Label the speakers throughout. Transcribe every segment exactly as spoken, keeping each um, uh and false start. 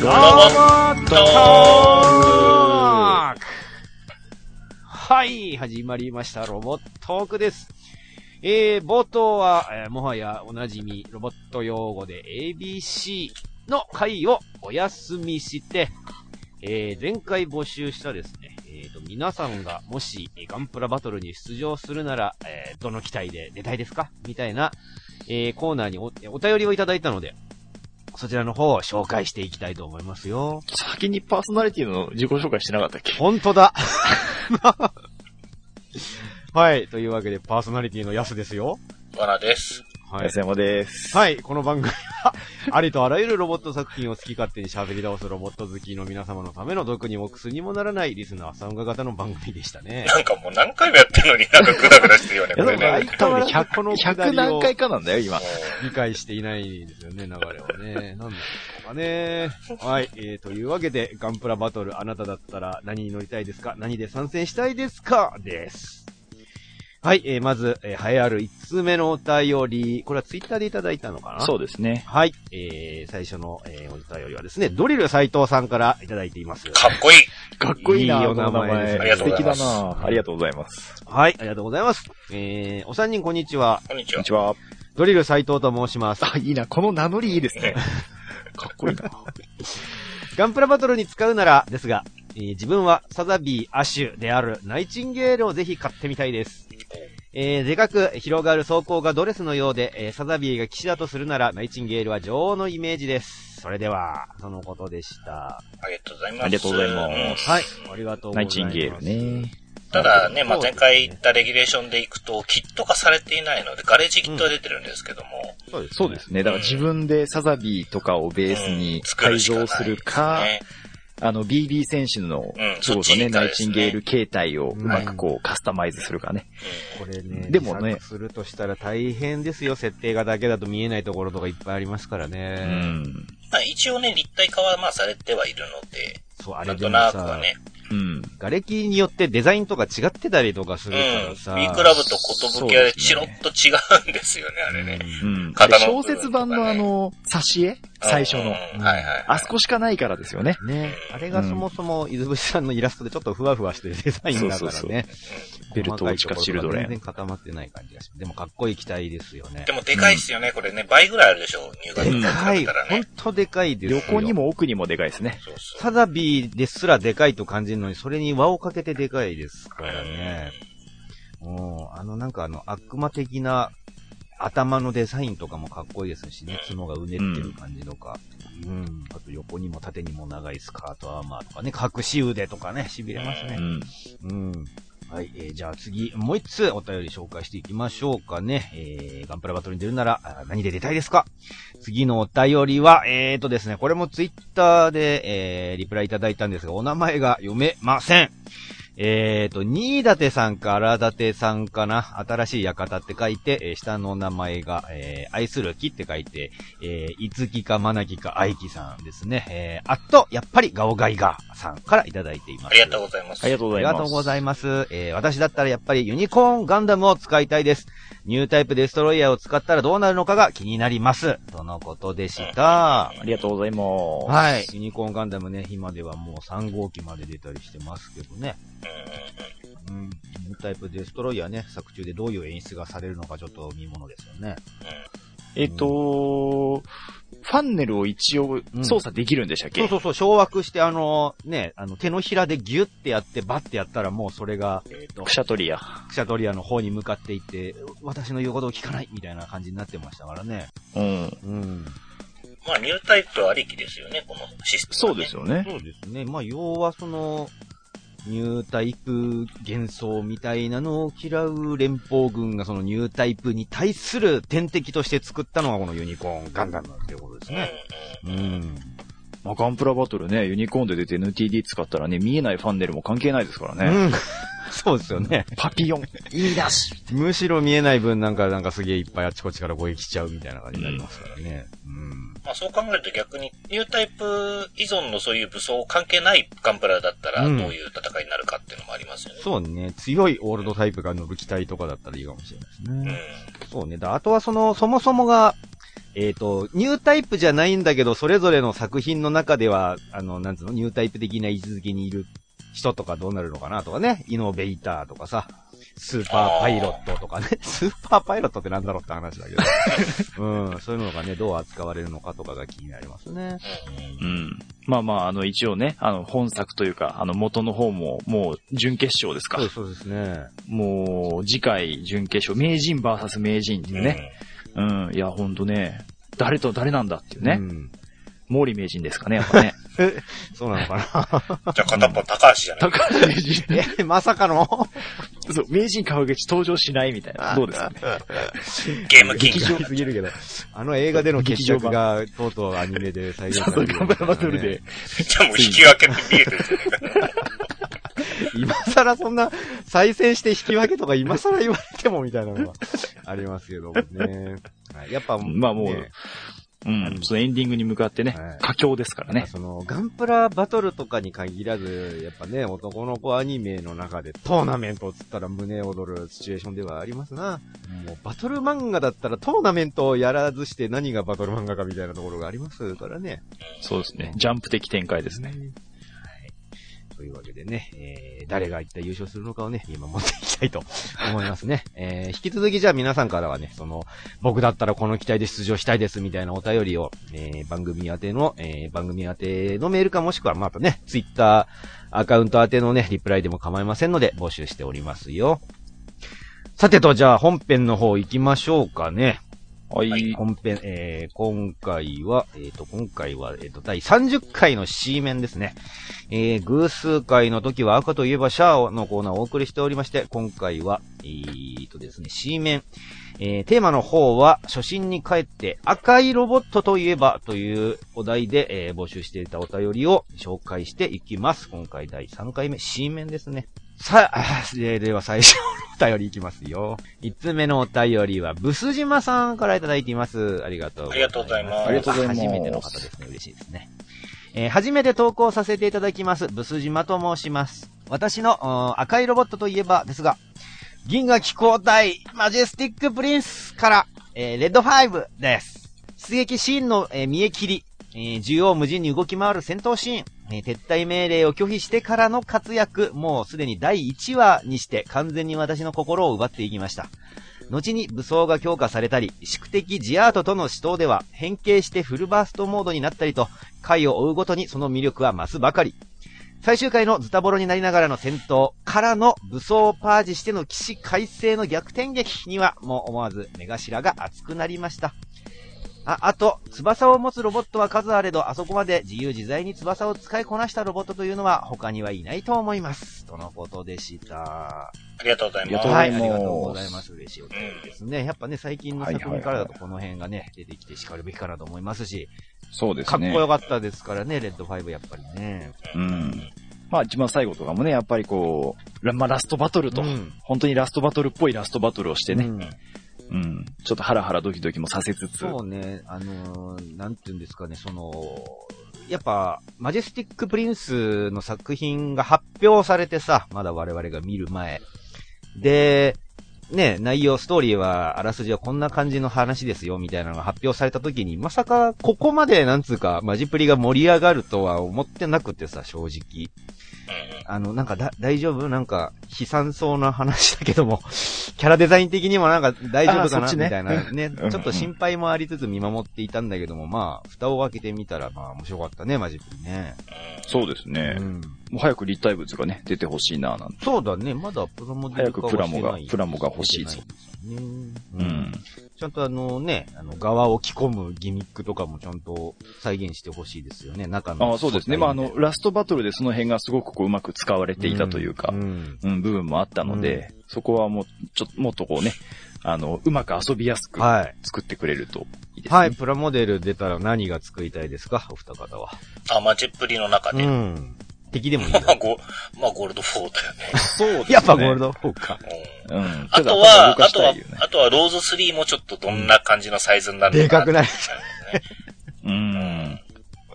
Speaker 1: ロボットーク。はい、始まりました。ロボットークです。えー、冒頭は、えー、もはやおなじみ、ロボット用語で エービーシー の回をお休みして、えー、前回募集したですね、えーと、皆さんがもしガンプラバトルに出場するなら、えー、どの機体で出たいですかみたいな、えー、コーナーに お, お便りをいただいたので、そちらの方を紹介していきたいと思いますよ。
Speaker 2: 先にパーソナリティの自己紹介してなかったっけ？
Speaker 1: 本当だ。はい。というわけで、パーソナリティのヤスですよ。
Speaker 3: わなです。
Speaker 2: はい。安山です。
Speaker 1: はい。この番組は、ありとあらゆるロボット作品を好き勝手に喋り倒すロボット好きの皆様のための毒にも薬にもならないリスナー参加型の番組でしたね。
Speaker 3: なんかもう何回もやってるのになんかグダグダしてるよね、これね。
Speaker 2: 多分ひゃく、ひゃく何回かなんだよ、今。
Speaker 1: 理解していないですよね、流れをね。なんでしょうかね。はい。えー、というわけで、ガンプラバトル、あなただったら何に乗りたいですか？何で参戦したいですか？です。はい、えー、まず、えー、栄えあるいつつめのお便り。これはツイッターでいただいたのかな？
Speaker 2: そうですね。
Speaker 1: はい、えー、最初の、えー、お便りはですね、ドリル斉藤さんからいただいています。
Speaker 3: かっこいい。
Speaker 2: かっこいいな、
Speaker 1: いいお名前です。
Speaker 3: ありがとうございます。
Speaker 2: 素敵だな。ありがとうございます。
Speaker 1: はい、ありがとうございます。えー、お三人こんにちは。
Speaker 3: こんにちは。
Speaker 2: こんにちは。
Speaker 1: ドリル斉藤と申します。
Speaker 2: あ、いいな。この名乗りいいですね。かっこいいな。
Speaker 1: ガンプラバトルに使うならですが、えー、自分はサザビー亜種であるナイチンゲールをぜひ買ってみたいです。えー、でかく広がる装甲がドレスのようで、えー、サザビーが騎士だとするならナイチンゲールは女王のイメージです。それでは、そのことでした。
Speaker 3: ありがとうございます。
Speaker 2: ありがとうございます。
Speaker 1: はい、ありがとうございます。
Speaker 2: ナイチンゲールね。
Speaker 3: ただね、まあ、前回言ったレギュレーションでいくと、キット化されていないので、ガレージキットが出てるんですけども。
Speaker 1: うん、そうですね。
Speaker 2: そうですね。だから自分でサザビーとかをベースに改造するか、うんあの、ビービー 選手の、うん、そうですね、ナイチンゲール形態をうまくこう、カスタマイズするかね。
Speaker 1: うん、これね、
Speaker 2: でもね、
Speaker 1: するとしたら大変ですよ、設定画だけだと見えないところとかいっぱいありますからね。
Speaker 2: うん。
Speaker 3: まあ、一応ね、立体化はまあされてはいるので、
Speaker 1: そう、あれ
Speaker 3: なんとなくはね。
Speaker 1: うん。瓦礫によってデザインとか違ってたりとかするからさ。
Speaker 3: うん。ビークラブとコトブキはチロッと違うんですよね、あれね。
Speaker 2: うん。型の小説版のあの、挿絵最初の、うんはい
Speaker 3: はい。
Speaker 2: あそこしかないからですよね。
Speaker 1: ね。あれがそもそも、伊豆淵さんのイラストでちょっとふわふわしてるデザインだからね。そうそうそう
Speaker 2: ベルト落ちかチルドレン。
Speaker 1: 全然固まってない感じがします。でもかっこいい機体ですよね。
Speaker 3: でもでかいっすよね、うん、これね。倍ぐらいあるでしょ、入学
Speaker 1: でかい。ほんとでかいですよ。
Speaker 2: 横にも奥にもでかいですね。
Speaker 3: そうそう
Speaker 1: サザビーですらでかいと感じるのに、それに輪をかけてでかいですからね。うん。あのなんかあの悪魔的な頭のデザインとかもかっこいいですしね。角がうねってる感じとか。うん。うん、あと横にも縦にも長いスカートアーマーとかね。隠し腕とかね。痺れますね。うん。うんはい、えー、じゃあ次、もう一つお便り紹介していきましょうかね。えー、ガンプラバトルに出るなら、何で出たいですか？次のお便りは、えーとですね、これもツイッターで、えー、リプライいただいたんですが、お名前が読めません。えーと、新舘さんか荒舘さんかな。新しい館って書いて、えー、下の名前が、えー、愛する木って書いて、えー、いつきかまなきか愛きさんですね。えー、あと、やっぱりガオガイガーさんからいただいています。
Speaker 3: ありがとうございます。
Speaker 2: ありがとうございます。
Speaker 1: ありがとうございます。えー、私だったらやっぱりユニコーンガンダムを使いたいです。ニュータイプデストロイヤーを使ったらどうなるのかが気になります。とのことでした。
Speaker 2: ありがとうございます。
Speaker 1: はい。ユニコーンガンダムね、今ではもうさん号機まで出たりしてますけどね。うん、ニュータイプデストロイヤーね、作中でどういう演出がされるのかちょっと見ものですよね。
Speaker 2: えっと、ファンネルを一応操作できるんでしたっけ？
Speaker 1: うん、そうそうそう、掌握してあの、ね、あの手のひらでギュッてやってバッてやったらもうそれが、
Speaker 2: えっと、クシャトリア。
Speaker 1: クシャトリアの方に向かっていって、私の言うことを聞かないみたいな感じになってましたからね。
Speaker 2: うん。うん。
Speaker 3: まあ、ニュータイプありきですよね、このシステム、ね。
Speaker 2: そうですよね。
Speaker 1: そうですね。まあ、要はその、ニュータイプ幻想みたいなのを嫌う連邦軍がそのニュータイプに対する天敵として作ったのがこのユニコーンガンダムっていうことですね。うん。うん
Speaker 2: まあ、ガンプラバトルね、ユニコーンで出て エヌティーディー 使ったらね、見えないファンネルも関係ないですからね。
Speaker 1: うん。そうですよね。
Speaker 2: パピヨン、いいだし。
Speaker 1: むしろ見えない分なんか、なんかすげえいっぱいあちこちから攻撃しちゃうみたいな感じになりますからね。うん。うん、
Speaker 3: まあそう考えると逆に、ニュータイプ依存のそういう武装関係ないガンプラだったら、どういう戦いになるかっていうのもありますよね。
Speaker 1: うん、そうね。強いオールドタイプが乗る機体とかだったらいいかもしれないですね。うん。そうね。だあとはその、そもそもが、 えっと、ニュータイプじゃないんだけど、それぞれの作品の中では、あの、なんつうの、ニュータイプ的な位置づけにいる人とかどうなるのかなとかね。イノベーターとかさ、スーパーパイロットとかね。スーパーパイロットってなんだろうって話だけど。うん、そういうのがね、どう扱われるのかとかが気になりますね。
Speaker 2: うん。まあまあ、あの、一応ね、あの、本作というか、あの、元の方も、もう、準決勝ですか。
Speaker 1: そうそうですね。
Speaker 2: もう、次回、準決勝、名人 ブイエス 名人っていうね。うん、うん、いや、ほんとね、誰と誰なんだっていうね。うん。毛利名人ですかね、やっぱね。
Speaker 1: そうなのかな。
Speaker 3: じゃあ片っぽ高橋じゃない、
Speaker 2: 高橋名人。
Speaker 1: え、まさかの
Speaker 2: そう、名人川口登場しないみたいな。どうですかね。
Speaker 3: ゲームキング。
Speaker 1: 劇場すぎるけど。あの映画での決着が、とうとうアニメで再現される、ね。
Speaker 2: そうそう、ガンバラバトルで。
Speaker 3: じゃあもう引き分けって見えてるじゃないか。
Speaker 1: 今更そんな、再戦して引き分けとか今更言われてもみたいなのがありますけどもね。はい、やっぱ、
Speaker 2: まあもう、ね、うん、そのエンディングに向かってね、はい、佳境ですからね。
Speaker 1: その、ガンプラバトルとかに限らず、やっぱね、男の子アニメの中でトーナメントをつったら胸躍るシチュエーションではありますな。もうバトル漫画だったらトーナメントをやらずして何がバトル漫画かみたいなところがありますからね。
Speaker 2: そうですね。ジャンプ的展開ですね。
Speaker 1: というわけでね、えー、誰が一体優勝するのかをね、今持っていきたいと思いますね。えー、引き続きじゃあ皆さんからはね、その、僕だったらこの機体で出場したいですみたいなお便りを、えー、番組宛ての、えー、番組宛てのメールかもしくはまたね、ツイッターアカウント宛てのね、リプライでも構いませんので募集しておりますよ。さてと、じゃあ本編の方行きましょうかね。はい。本編、えー、今回は、えっ、ー、と、今回は、えっ、ー、と、だいさんじゅっかいの C 面ですね。えー、偶数回の時は赤といえばシャアのコーナーをお送りしておりまして、今回は、えーとですね、C 面。えー、テーマの方は、初心に帰って赤いロボットといえばというお題で、えー、募集していたお便りを紹介していきます。今回だいさんかいめ C 面ですね。さあ、では最初のお便りいきますよ。いつつめのお便りは、ブス島さんからいただいています。ありがとうございます。
Speaker 3: ありがとうございます。
Speaker 2: ありがとうございます。
Speaker 1: 初めての方ですね。嬉しいですね。えー、初めて投稿させていただきます。ブス島と申します。私の赤いロボットといえばですが、銀河機構対マジェスティックプリンスから、えー、レッドファイブです。出撃シーンの、えー、見え切り、えー、縦横無尽に動き回る戦闘シーン、えー、撤退命令を拒否してからの活躍、もうすでにだいいちわにして完全に私の心を奪っていきました。後に武装が強化されたり、宿敵ジアートとの死闘では変形してフルバーストモードになったりと、回を追うごとにその魅力は増すばかり。最終回のズタボロになりながらの戦闘からの武装をパージしての起死回生の逆転劇にはもう思わず目頭が熱くなりました。あ、あと、翼を持つロボットは数あれど、あそこまで自由自在に翼を使いこなしたロボットというのは他にはいないと思います。とのことでした。
Speaker 3: ありがとうございます。
Speaker 1: はい、ありがとうございます。嬉しいお便りですね。やっぱね、最近の作品からだとこの辺がね、出てきて叱るべきかなと思いますし、
Speaker 2: そうですね。
Speaker 1: かっこよかったですからね、レッドファイブやっぱりね。
Speaker 2: うん。まあ一番最後とかもね、やっぱりこう、まあラストバトルと、うん、本当にラストバトルっぽいラストバトルをしてね、うんうん。ちょっとハラハラドキドキもさせつつ。
Speaker 1: そうね、あのー、なんて言うんですかね、その、やっぱ、マジェスティックプリンスの作品が発表されてさ、まだ我々が見る前。で、ね、内容、ストーリーは、あらすじはこんな感じの話ですよ、みたいなのが発表された時に、まさか、ここまで、なんつうか、マジプリが盛り上がるとは思ってなくてさ、正直。あの、なんかだ、大丈夫なんか、悲惨そうな話だけども、キャラデザイン的にもなんか大丈夫かな、ね、みたいなね、ちょっと心配もありつつ見守っていたんだけども、まあ、蓋を開けてみたら、まあ、面白かったね、マジプリね。
Speaker 2: そうですね。うん、もう早く立体物がね、出てほしいな、なんて。
Speaker 1: そうだね、まだプラモデル化はしてない、
Speaker 2: 早くプラモが、プラモが欲しいぞ。
Speaker 1: ね、うん。ちゃんとあのね、あの、側を着込むギミックとかもちゃんと再現してほしいですよね、中の。
Speaker 2: ああ、そうですね。まあ、あの、ラストバトルでその辺がすごくこう、うまく使われていたというか、うん、うん、部分もあったので、うん、そこはもう、ちょっと、もっとこうね、あの、うまく遊びやすく作ってくれるといいですね。
Speaker 1: はい、プラモデル出たら何が作りたいですか、お二方は。
Speaker 3: あ、マジップリの中で。
Speaker 1: うん。敵でもいい
Speaker 3: まあ、ゴ、まあ、ゴールドフォーだよね。
Speaker 2: そうですね。
Speaker 1: やっぱゴールドフォーか。
Speaker 3: うん。うん、あとは、あとは、あとはローズスリーもちょっとどんな感じのサイズになるのか、
Speaker 1: でかくなる。
Speaker 2: うん。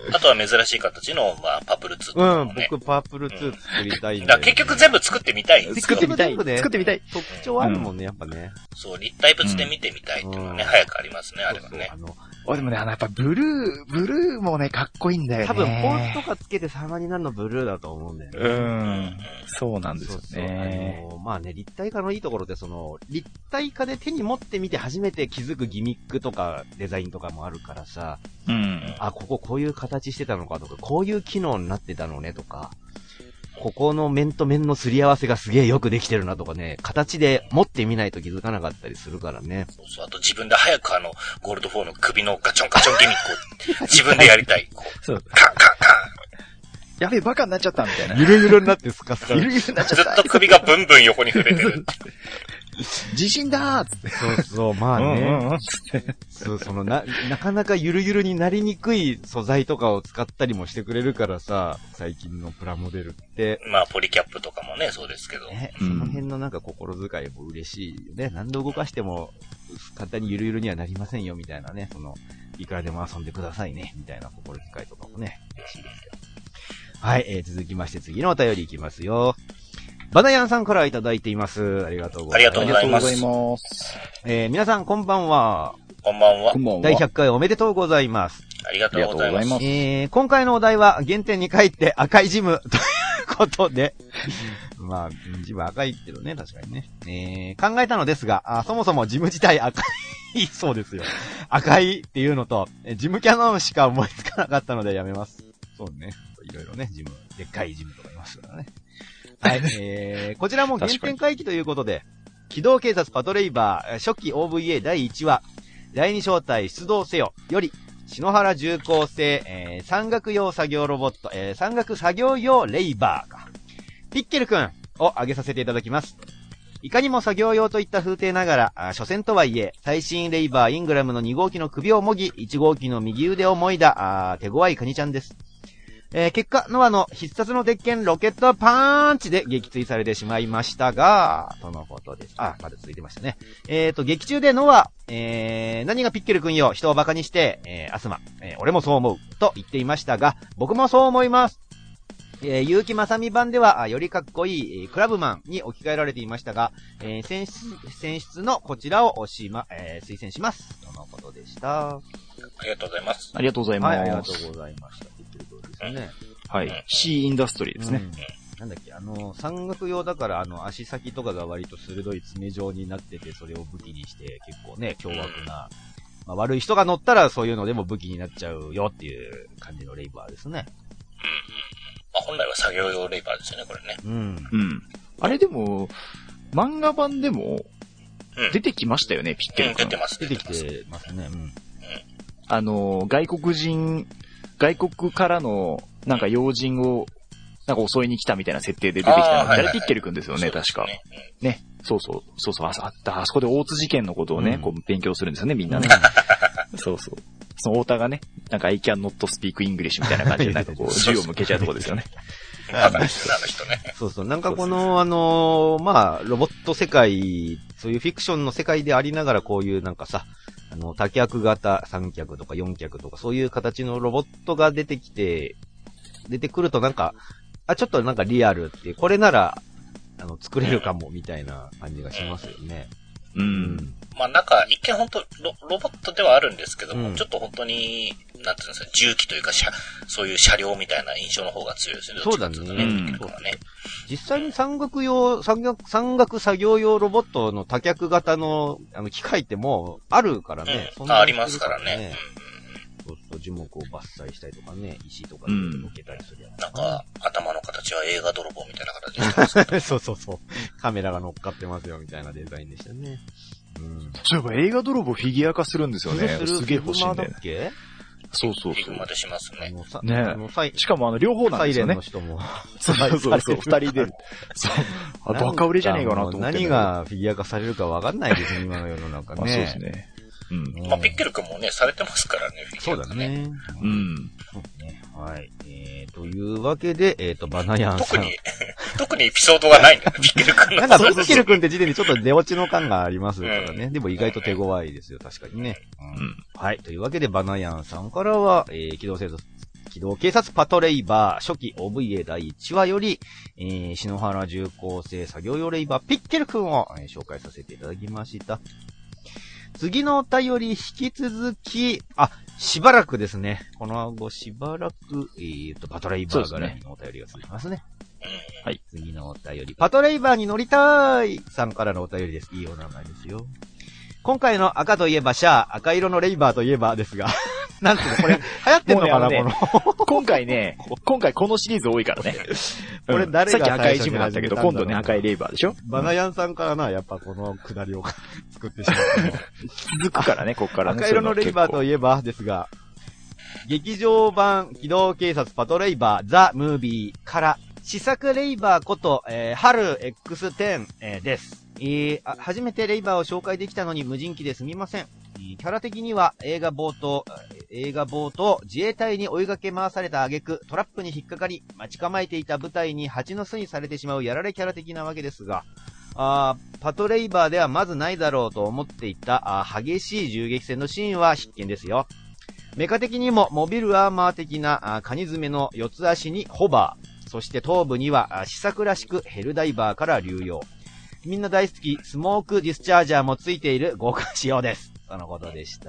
Speaker 3: あとは珍しい形の、まあ、パープルツーとかもね。
Speaker 1: うん、僕パープルツー作りたいん
Speaker 3: だ、ね。だ結局全部作ってみたい。
Speaker 2: 作ってみたい。
Speaker 1: ね、
Speaker 2: 作ってみたい。
Speaker 1: 特徴あるもんね、やっぱね。
Speaker 3: そう、立体物で見てみたいっていうのはね、うん、早くありますね、あれはね。
Speaker 2: そうそうあでもね、あの、やっぱブルー、ブルーもね、かっこいいんだよね。
Speaker 1: 多分、ポーズとかつけて様になるのブルーだと思うんだよね。
Speaker 2: うん。そうなんですよね。そうそう
Speaker 1: あのー、まあね、立体化のいいところで、その、立体化で手に持ってみて初めて気づくギミックとかデザインとかもあるからさ、
Speaker 2: うん。
Speaker 1: あ、こここういう形してたのかとか、こういう機能になってたのねとか、ここの面と面のすり合わせがすげえよくできてるなとかね、形で持ってみないと気づかなかったりするからね。
Speaker 3: そうそう、あと自分で早くあの、ゴールドフォーの首のガチョンガチョンギミックを自分でやりたい。こう
Speaker 2: そう。
Speaker 3: カンカンカン。
Speaker 2: やべえ、バカになっちゃったみたいな。
Speaker 1: ゆるゆるになってスカスカ。
Speaker 2: ゆるゆるになっちゃった。
Speaker 3: ずっと首がブンブン横に触れてる。
Speaker 2: 地震だーっつって。
Speaker 1: そうそう、まあね。
Speaker 2: うんうん、
Speaker 1: そう、そのな、なかなかゆるゆるになりにくい素材とかを使ったりもしてくれるからさ、最近のプラモデルって。
Speaker 3: まあ、ポリキャップとかもね、そうですけど。
Speaker 1: ね、その辺のなんか心遣いも嬉しいよね。何度動かしても、簡単にゆるゆるにはなりませんよ、みたいなね。その、いくらでも遊んでくださいね、みたいな心遣いとかもね、嬉しいですよ。はい、えー、続きまして次のお便りいきますよ。バナヤンさんからいただいています。ありがとうございます。
Speaker 3: ありがとうござい
Speaker 2: ます。
Speaker 1: えー、皆さんこんばんは。
Speaker 3: こんばんは。
Speaker 1: だいひゃっかいおめでとうございます。
Speaker 3: ありがとうございます。
Speaker 1: えー、今回のお題は原点に帰って赤いジムということで、まあ、ジム赤いけどね、確かにね。えー、考えたのですが、あそもそもジム自体赤い、そうですよ。赤いっていうのと、ジムキャノンしか思いつかなかったのでやめます。そうね。いろいろね、ジム、でっかいジムとかいますからね。はい、えー、こちらも原点回帰ということで、機動警察パトレイバー初期 オーブイエー だいいちわ、第二小隊出動せよより、篠原重工製、えー、山岳用作業ロボット、えー、山岳作業用レイバーか。ピッケルくんを挙げさせていただきます。いかにも作業用といった風景ながら、所詮とはいえ、最新レイバーイングラムのに号機の首をもぎ、いち号機の右腕をもいだ、あ手強いカニちゃんです。えー、結果、ノアの必殺の鉄拳ロケットパンチで撃墜されてしまいましたが、とのことです。あ、まだ続いてましたね。えーと、劇中でノア、えー、何がピッケル君よ、人を馬鹿にして、えー、アスマ、えー、俺もそう思う、と言っていましたが、僕もそう思います。えー、結城正美版では、よりかっこいい、えー、クラブマンに置き換えられていましたが、えー、選出、選出のこちらを押しま、えー、推薦します。とのことでした。
Speaker 3: ありがとうございます。
Speaker 2: ありがとうございます。はい、
Speaker 1: ありがとうございました。ですね。
Speaker 2: はい。C インダストリーですね。うん、
Speaker 1: なんだっけ、あの、山岳用だから、あの、足先とかが割と鋭い爪状になってて、それを武器にして、結構ね、凶悪な、まあ、悪い人が乗ったらそういうのでも武器になっちゃうよっていう感じのレイバーですね。
Speaker 3: うん。まあ、本来は作業用レイバーですよね、これね。
Speaker 1: うん。
Speaker 2: うん。あれでも、漫画版でも、出てきましたよね、うん、ピッケル君。
Speaker 3: うん、出てます。
Speaker 1: 出てきてますね。うん。うん、
Speaker 2: あの、外国人、外国からの、なんか要人を、なんか襲いに来たみたいな設定で出てきたの。誰ピッケル君ですよね、確か。ね。そうそう。そうそう。あった。あそこで大津事件のことをね、こう勉強するんですよね、みんなね。そうそう。その太田がね、なんか I can not speak English みたいな感じで、なんかこう、銃を向けちゃうとこですよね。
Speaker 3: バカですね、あの人ね。
Speaker 1: そうそう。なんかこの、あの、まあ、ロボット世界、そういうフィクションの世界でありながら、こういうなんかさ、あの、多脚型、三脚とか四脚とか、そういう形のロボットが出てきて、出てくるとなんか、あ、ちょっとなんかリアルっていう、これなら、あの、作れるかも、みたいな感じがしますよね。
Speaker 2: うん。うん
Speaker 3: まあなんか、一見本当ロ、ロボットではあるんですけども、うん、ちょっと本当に、なんていうんですか、重機というか、そういう車両みたいな印象の方が強いですね。
Speaker 1: そうだね。
Speaker 3: ね
Speaker 1: うん、実際に山岳用、山岳、山岳作業用ロボットの多脚型の、あの、機械ってもう、あるからね。
Speaker 3: うん、あ、ありますからね。
Speaker 1: うん、そうそう、樹木を伐採したりとかね、石とかで抜けたりするやつ、
Speaker 3: うん。なんか、頭の形は映画泥棒みたいな形してますけど。
Speaker 1: そうそうそう。カメラが乗っかってますよ、みたいなデザインでしたね。
Speaker 2: うん、そういえば映画泥棒フィギュア化するんですよね。すげえ欲しいんだよね。そうそうそう。
Speaker 3: フィグマでしますね。
Speaker 2: ねしかもあの両方なんですよね。
Speaker 1: サイレンの人も。
Speaker 2: そうそうそう、二人で。そう。あ、バカ売れじゃねえかなと思って。
Speaker 1: 何がフィギュア化されるかわかんないですね、今の世の中ね。
Speaker 2: まあそうですね。
Speaker 3: うん。まあ、ピッケル君もね、されてますからね、フィギュア、ね。
Speaker 1: そうだね。
Speaker 2: うん。
Speaker 1: そうね。はい。えー、というわけで、えっ、ー、と、バナヤンさん。
Speaker 3: 特に、特にエピソードがないんだよね、ピッケル君の。
Speaker 1: なんか、ピッケル君って時点でちょっと出落ちの感がありますからね。うん、でも意外と手強いですよ、確かにね。うん。はい。というわけで、バナヤンさんからは、えー、機動警察、 機動警察パトレイバー初期 オーブイエー だいいちわより、えー、篠原重工製作業用レイバーピッケル君を、えー、紹介させていただきました。次のお便り引き続き、あ、しばらくですね。この後しばらく、えーと、パトレイバー絡みのお便りが続きますね。はい。次のお便り。パトレイバーに乗りたいさんからのお便りです。いいお名前ですよ。今回の赤といえばシャア、赤色のレイバーといえばですが、なんていうのこれ、流行ってんのかな、ね、この。
Speaker 2: 今回ね、今回このシリーズ多いからね。
Speaker 1: これ誰が
Speaker 2: さっき赤いジムだったけど、今度ね赤いレイバーでしょ。
Speaker 1: バナヤンさんからな、やっぱこの下りを作ってしまった。
Speaker 2: 続くからね、こっからね。
Speaker 1: 赤色のレイバーといえばですが、劇場版機動警察パトレイバーザ・ムービーから試作レイバーこと、えー、春 エックステン、えー、です。えーあ。初めてレイバーを紹介できたのに無人機ですみません。キャラ的には映画冒頭、映画冒頭、自衛隊に追いかけ回された挙句、トラップに引っかかり、待ち構えていた部隊に蜂の巣にされてしまうやられキャラ的なわけですが、あパトレイバーではまずないだろうと思っていたあ激しい銃撃戦のシーンは必見ですよ。メカ的にもモビルアーマー的なあカニ爪の四つ足にホバー、そして頭部には試作らしくヘルダイバーから流用。みんな大好きスモークディスチャージャーもついている豪華仕様です。そのことでした。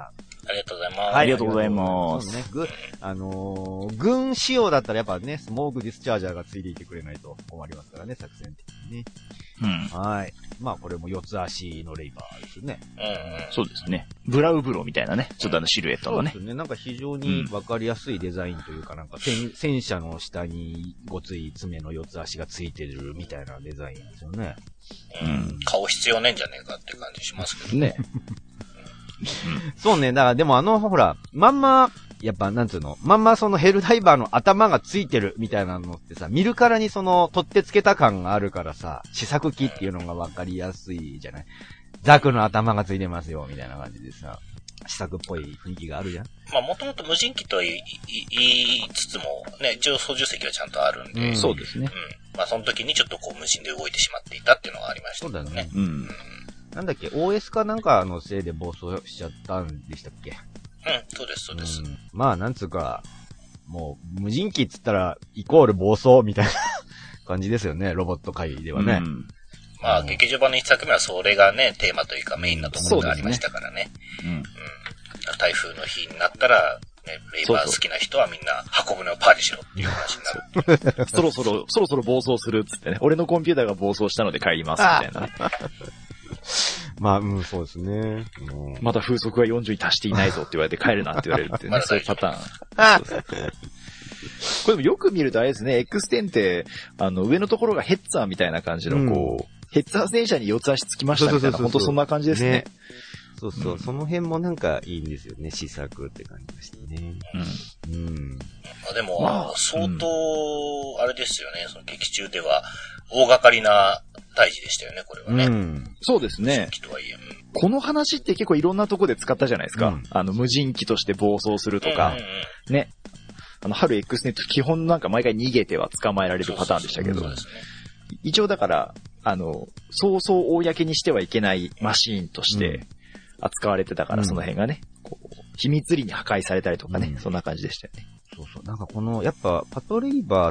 Speaker 3: ありがとうございます。
Speaker 2: ありがとうございます。
Speaker 1: そうね、ぐ、あのー、軍仕様だったらやっぱね、スモークディスチャージャーがついていてくれないと困りますからね、作戦的にね。うん。はい。まあこれも四つ足のレイバーですね。
Speaker 2: うんうん。そうですね。ブラウブロみたいなね、ちょっとあのシルエットのね。
Speaker 1: そうですね。なんか非常にわかりやすいデザインというか、なんか戦、戦車の下にごつい爪の四つ足がついてるみたいなデザインですよね。
Speaker 3: うん。うん、顔必要ねえんじゃねえかって感じしますけどね。
Speaker 1: そうね。だからでもあの、ほら、まんま、やっぱなんつうの、まんまそのヘルダイバーの頭がついてるみたいなのってさ、見るからにその、取ってつけた感があるからさ、試作機っていうのがわかりやすいじゃない。ザクの頭がついてますよ、みたいな感じでさ、試作っぽい雰囲気があるじゃん。
Speaker 3: まあもともと無人機と言い、言いつつも、ね、一応操縦席はちゃんとあるんで。
Speaker 2: うん、そうですね。
Speaker 3: うん。まあその時にちょっとこう無人で動いてしまっていたっていうのがありましたね。
Speaker 1: そうだね。
Speaker 2: うん。
Speaker 1: なんだっけ、オーエス かなんかのせいで暴走しちゃったんでしたっけ？
Speaker 3: うん、そうです、そうです。うん、
Speaker 1: まあ、なんつうか、もう、無人機っつったら、イコール暴走みたいな感じですよね、ロボット界ではね。うん、
Speaker 3: まあ、劇場版の一作目はそれがね、テーマというかメインなところがありましたからね。うん。うん。台風の日になったら、ね、レイバー好きな人はみんな箱舟をパーティーしろっていう話になる。
Speaker 2: そろそろ、そろそろ暴走するっつってね。俺のコンピューターが暴走したので帰りますみたいなね。
Speaker 1: まあ、うん、そうですね。うん、
Speaker 2: まだ風速がよんじゅうに達していないぞって言われて帰るなって言われるっていうね、そういうパターン。そうそうこれでもよく見るとあれですね、エックステンって、あの、上のところがヘッツァーみたいな感じの、こう、うん、ヘッツァー戦車に四つ足つきましたみたいな、ほんとそんな感じですね。ね
Speaker 1: そうそう、うん、その辺もなんかいいんですよね、試作って感じがしてね。うん。うん。
Speaker 3: まあでも、まあ、相当、あれですよね、その劇中では、大掛かりな退治でしたよね、これはね。うん、
Speaker 2: そうですね。
Speaker 3: とはいえ、うん。
Speaker 2: この話って結構いろんなとこで使ったじゃないですか。うん、あの、無人機として暴走するとか、うんうんうん、ね。あの、春 エックスネット基本なんか毎回逃げては捕まえられるパターンでしたけど、そうですね。一応だから、あの、そうそう公にしてはいけないマシーンとして、扱われてたから、その辺がね、こう、秘密裏に破壊されたりとかね、うん、そんな感じでしたよね。
Speaker 1: そうそう。なんかこの、やっぱ、パトレイバーって、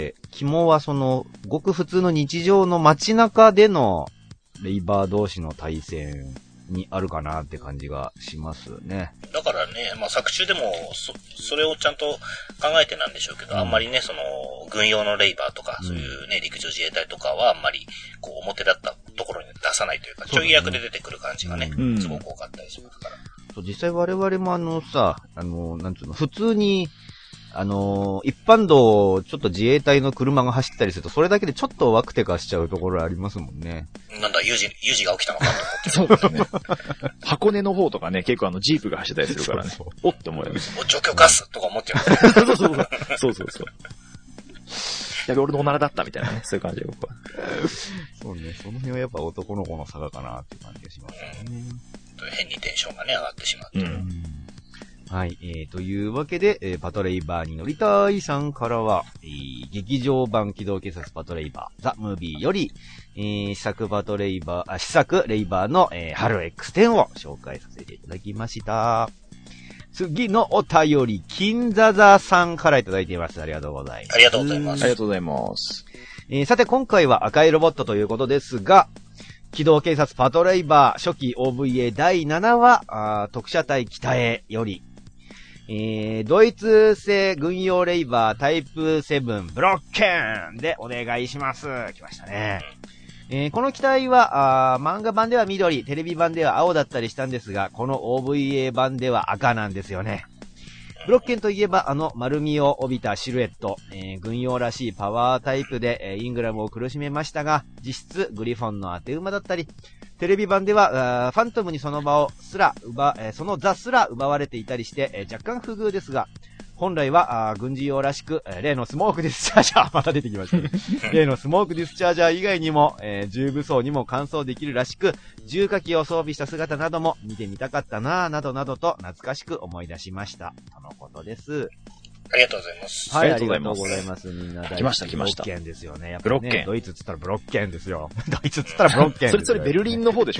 Speaker 1: 肝はその、ごく普通の日常の街中での、レイバー同士の対戦にあるかなって感じがしますね。
Speaker 3: だからね、まあ作中でも、そ、それをちゃんと考えてなんでしょうけど、うん、あんまりね、その、軍用のレイバーとか、そういうね、陸上自衛隊とかはあんまり、こう、表立ったところに出さないというか、ちょい役で出てくる感じがね、うん、すごく多かったりしますから。
Speaker 1: そう、実際我々もあのさ、あの、なんつうの、普通に、あのー、一般道、ちょっと自衛隊の車が走ったりすると、それだけでちょっとワクテカしちゃうところありますもんね。
Speaker 3: なんだ、有事、有事が起きたのかと思って。
Speaker 2: そうですね。箱根の方とかね、結構あの、ジープが走ってたりするからね。そうそうおって思うよね。
Speaker 3: お、状況ガスとか思ってる。
Speaker 2: そうそうそう。そうそうそう。やべ、俺のおならだったみたいなね、そういう感じで僕は。
Speaker 1: そうね、その辺はやっぱ男の子の差がかなっていう感じがしますね。
Speaker 3: うん、変にテンションがね、上がってしまって。うん
Speaker 1: はい、えー、というわけで、えー、パトレイバーに乗りたいさんからは、えー、劇場版機動警察パトレイバー、ザ・ムービーより、えー、試作パトレイバー、あ、試作レイバーの、えー、春 エックステン を紹介させていただきました。 次のお便り、金座座さんからいただいています。ありがとうございます。
Speaker 3: ありがとうございます。
Speaker 2: ありがとうございます。
Speaker 1: えー、さて今回は赤いロボットということですが、機動警察パトレイバー初期 オーブイエー だいななわ、あ特殊隊北へより、えー、ドイツ製軍用レイバータイプセブンブロッケンでお願いします。来ましたね。えー、この機体はあ漫画版では緑、テレビ版では青だったりしたんですが、この オーブイエー 版では赤なんですよね。ブロッケンといえばあの丸みを帯びたシルエット、えー、軍用らしいパワータイプで、えー、イングラムを苦しめましたが、実質グリフォンの当て馬だったり、テレビ版ではファントムにその場をすら奪、えー、その座すら奪われていたりして、えー、若干不遇ですが、本来はあ軍事用らしく、えー、例のスモークディスチャージャーまた出てきましたね。例のスモークディスチャージャー以外にも、えー、重武装にも完走できるらしく、重火器を装備した姿なども見てみたかったなぁ、などなどと懐かしく思い出しました。とのことです。
Speaker 3: ありがとうございます。
Speaker 1: はい、あ
Speaker 2: ありがとう
Speaker 1: りがとうご
Speaker 2: ございます。
Speaker 1: ざいます。みんな大好き。
Speaker 2: 来ました来ました
Speaker 1: ブロッケンですよね。やっぱね、
Speaker 2: ブロッケン
Speaker 1: ドイツっつったらブロッケンですよ。ドイツっつったらブロッケンですよ。
Speaker 2: それそれベルリンの方でしょ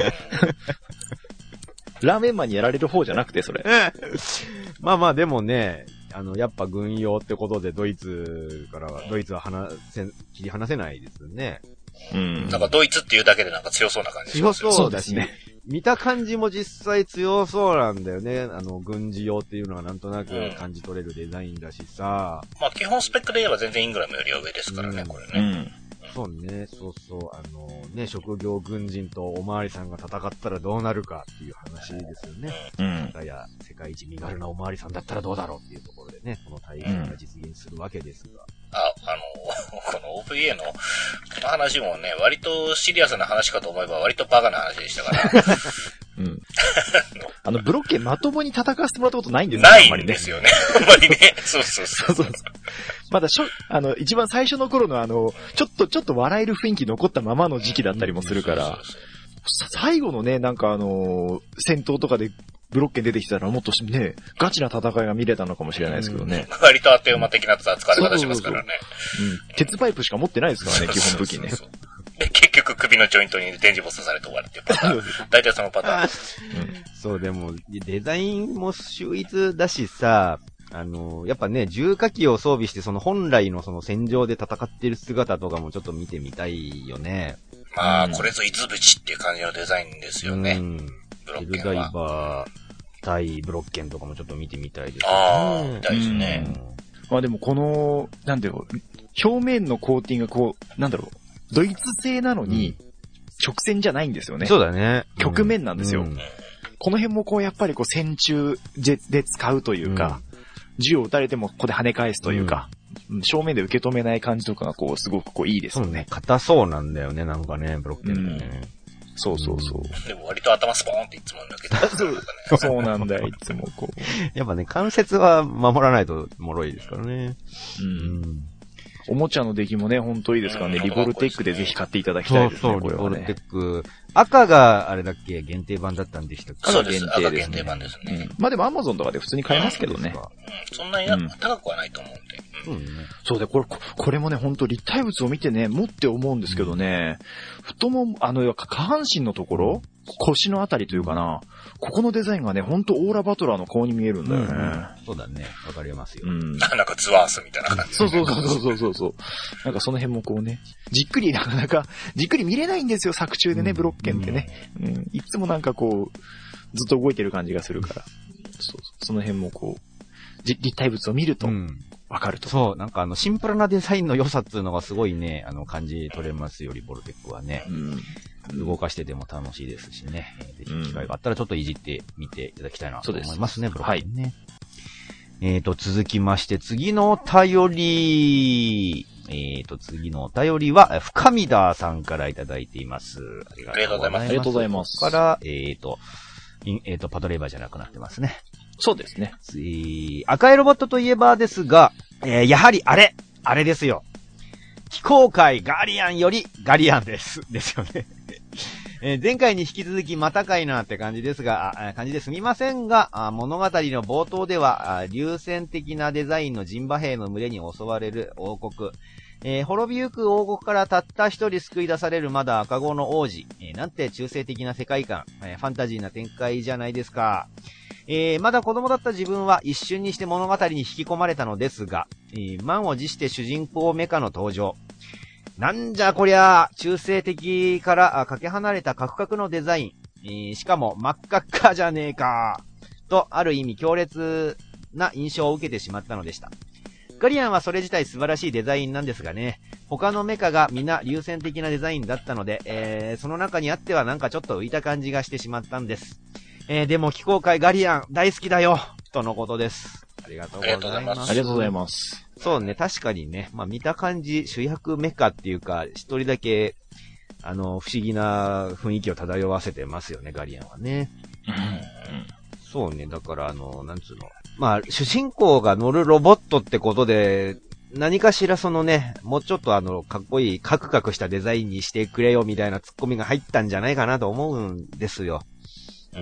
Speaker 2: ラーメンマンにやられる方じゃなくて、それ。
Speaker 1: まあまあでもね、あの、やっぱ軍用ってことでドイツからは、ドイツは離せ、切り離せないですよね。
Speaker 2: うん。
Speaker 3: なんかドイツっていうだけでなんか強そうな感じします
Speaker 1: 強そうだし、
Speaker 2: ね、
Speaker 1: 見た感じも実際強そうなんだよね。あの、軍事用っていうのがなんとなく感じ取れるデザインだしさ。
Speaker 3: うん、まあ基本スペックで言えば全然イングラムよりは上ですからね、うん、これね。うん
Speaker 1: そうね、そうそう、あのね、職業軍人とおまわりさんが戦ったらどうなるかっていう話ですよね。うん。だや世界一身軽なおまわりさんだったらどうだろうっていうところでね、この対戦が実現するわけですが。うん、
Speaker 3: あ、あの、この オーブイエー のこの話もね、割とシリアスな話かと思えば割とバカな話でしたから。
Speaker 2: うん。あの、ブロッケンまともに戦わせてもらったことないんです
Speaker 3: よね。ないんですよね。あんまりね。そうそうそう。そうそう
Speaker 2: まだしょ、あの、一番最初の頃のあの、ちょっと、ちょっと笑える雰囲気残ったままの時期だったりもするから、最後のね、なんかあの、戦闘とかでブロッケン出てきたらもっとね、ガチな戦いが見れたのかもしれないですけどね。
Speaker 3: うん、割と当て馬的な扱われ方しますからね。
Speaker 2: そうそうそううん。鉄パイプしか持ってないですからね、基本武器ね。そうそうそう
Speaker 3: で、結局首のジョイントに電磁ボスされて終わるっていうパターン。大体そのパターン、うん。
Speaker 1: そう、でも、デザインも秀逸だしさ、あの、やっぱね、重火器を装備して、その本来のその戦場で戦ってる姿とかもちょっと見てみたいよね。
Speaker 3: まあ、うん、これぞいつぶちっていう感じのデザインですよね。うん、ブロッケンは。エルダイバー対ブロッケンとかもちょっと見てみたいですね。 ああ、見たいですね。うん、
Speaker 2: まあでもこの、なんだろう、表面のコーティングがこう、なんだろう、ドイツ製なのに、直線じゃないんですよね。
Speaker 1: そうだね。
Speaker 2: 曲面なんですよ。うん、この辺もこう、やっぱりこう、戦中で使うというか、うん、銃を撃たれてもここで跳ね返すというか、うん、正面で受け止めない感じとかがこう、すごくこう、いいですよね。
Speaker 1: 硬そうなんだよね、なんかね、ブロッケンね。うん
Speaker 2: そうそうそう。
Speaker 3: でも割と頭スポーンっていつも抜けてる、
Speaker 2: ね。そう。そうなんだよ、いつもこう。
Speaker 1: やっぱね、関節は守らないと脆いですからね。
Speaker 2: うん。うんおもちゃの出来もね、ほんといいですからね、リボルテックでぜひ買っていただきたいですね、
Speaker 1: そうそう、
Speaker 2: これはね。
Speaker 1: リボルテック。赤が、あれだっけ、限定版だったんでしたっけ？
Speaker 3: そうです、赤限定版ですね。
Speaker 2: うん、まあでも Amazon とかで普通に買えますけどね。
Speaker 3: うん、そんなに高くはないと思うんで。
Speaker 2: うんうん、そうで、これ、これもね、ほんと立体物を見てね、持って思うんですけどね、太も、あの、下半身のところ、腰のあたりというかな、ここのデザインがね、ほんとオーラバトラーの顔に見えるんだよね。うん、
Speaker 1: そうだね。わかりますよ。
Speaker 3: うん。なんかズワースみたいな感じ。
Speaker 2: そうそうそうそうそうそう。なんかその辺もこうね、じっくりなかなか、じっくり見れないんですよ、作中でね、ブロッケンってね。うん。いつもなんかこう、ずっと動いてる感じがするから。そうそう。その辺もこう、立体物を見ると、わかると、うん。
Speaker 1: そう、なんかあの、シンプルなデザインの良さっていうのがすごいね、あの、感じ取れますよ、リボルテックはね。うん動かしてても楽しいですしね。ぜひ機会があったらちょっといじってみていただきたいなと思いますね、ブロッケンね。はい、えーと、続きまして、次のお便り。えーと、次のお便りは、深見田さんからいただいています。
Speaker 3: ありがとうございます。
Speaker 2: ありがとうございます。
Speaker 1: から、えーと、えーと、パトレーバーじゃなくなってますね。
Speaker 2: そうですね。
Speaker 1: えー、赤いロボットといえばですが、えー、やはりあれ、あれですよ。非公開ガリアンよりガリアンです。ですよね。えー、前回に引き続きまたかいなって感じですが、あ感じですみませんが、あ物語の冒頭では、あ流線的なデザインの陣馬兵の群れに襲われる王国。えー、滅びゆく王国からたった一人救い出されるまだ赤子の王子。えー、なんて中性的な世界観、えー、ファンタジーな展開じゃないですか。 えー、まだ子供だった自分は一瞬にして物語に引き込まれたのですが、えー、満を持して主人公メカの登場。なんじゃこりゃ、中性的からかけ離れたカクカクのデザイン。えー、しかも真っ赤っかじゃねえか。と、ある意味強烈な印象を受けてしまったのでした。ガリアンはそれ自体素晴らしいデザインなんですがね、他のメカが皆流線的なデザインだったので、えー、その中にあってはなんかちょっと浮いた感じがしてしまったんです。えー、でも、機構界ガリアン大好きだよとのことです。ありがとうございます。
Speaker 2: ありがとうございます。
Speaker 1: そうね、確かにね、まあ見た感じ、主役メカっていうか、一人だけ、あの、不思議な雰囲気を漂わせてますよね、ガリアンはね。うん、そうね、だからあの、なんつうの。まあ、主人公が乗るロボットってことで、何かしらそのね、もうちょっとあの、かっこいい、カクカクしたデザインにしてくれよみたいなツッコミが入ったんじゃないかなと思うんですよ。うん。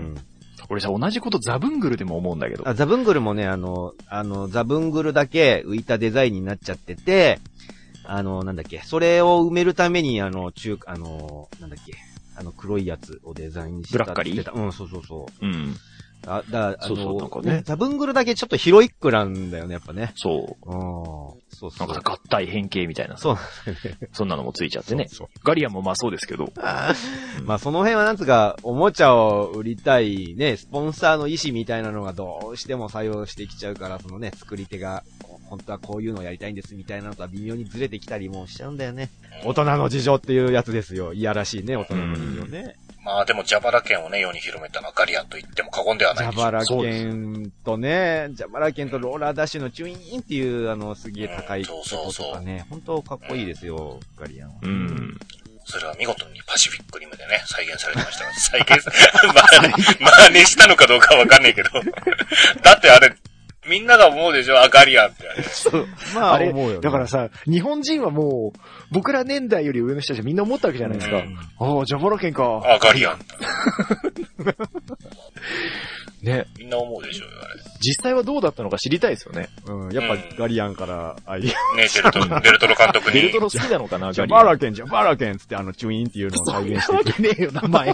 Speaker 2: 俺さ、同じことザブングルでも思うんだけど。
Speaker 1: あ、ザブングルもね、あの、あの、ザブングルだけ浮いたデザインになっちゃってて、あの、なんだっけ、それを埋めるために、あの、中、あの、なんだっけ、あの、黒いやつをデザインした。
Speaker 2: ブラッカリー？
Speaker 1: うん、そうそうそう。
Speaker 2: うん。
Speaker 1: あ、だ、あの、
Speaker 2: そうそう、なんかね。
Speaker 1: ザブングルだけちょっとヒロイックなんだよね、やっぱね。
Speaker 2: そう。
Speaker 1: うん。そうそう。
Speaker 2: なんかさ、合体変形みたいな。
Speaker 1: そうなんだよね。
Speaker 2: そんなのもついちゃってね。
Speaker 1: そうそう
Speaker 2: ガリアンもまあそうですけど。
Speaker 1: うん、まあその辺はなんつうか、おもちゃを売りたいね、スポンサーの意思みたいなのがどうしても作用してきちゃうから、そのね、作り手が、本当はこういうのをやりたいんですみたいなのとは微妙にずれてきたりもしちゃうんだよね。大人の事情っていうやつですよ。いやらしいね、大人の事情ね。
Speaker 3: まあでもジャバラ剣をね、世に広めたのはガリアンと言っても過言ではないでしょ。
Speaker 1: ジャバラ剣とね、ジャバラ剣とローラーダッシュのチュイーンっていう、あの、すげえ高いとことかね、本当かっこいいですよ、ガリアンは。
Speaker 2: うん。
Speaker 3: それは見事にパシフィックリムでね、再現されてましたから、再現さ、まあ、真似したのかどうかわかんないけど。だってあれ、みんなが思うでしょ、あ、ガリアンってあれ。
Speaker 2: そう。まあ、あれ、思うよね。だからさ、日本人はもう、僕ら年代より上の人たちはみんな思ったわけじゃないですか。うん、ああ、ジャバラ剣か。
Speaker 3: あ、ガリアン。
Speaker 2: ね。
Speaker 3: みんな思うでしょうよ、あれ。
Speaker 2: 実際はどうだったのか知りたいですよね。
Speaker 1: うん。やっぱガリアンからアイディ
Speaker 3: ア。ね、デルトロ、デルトロ監督に。
Speaker 2: デルトロ好きなのかな、
Speaker 1: ジャバラ剣、ジャバラ剣つってあの、チュイーンっていうのを再現して。
Speaker 2: そんなわけねえよ、名前。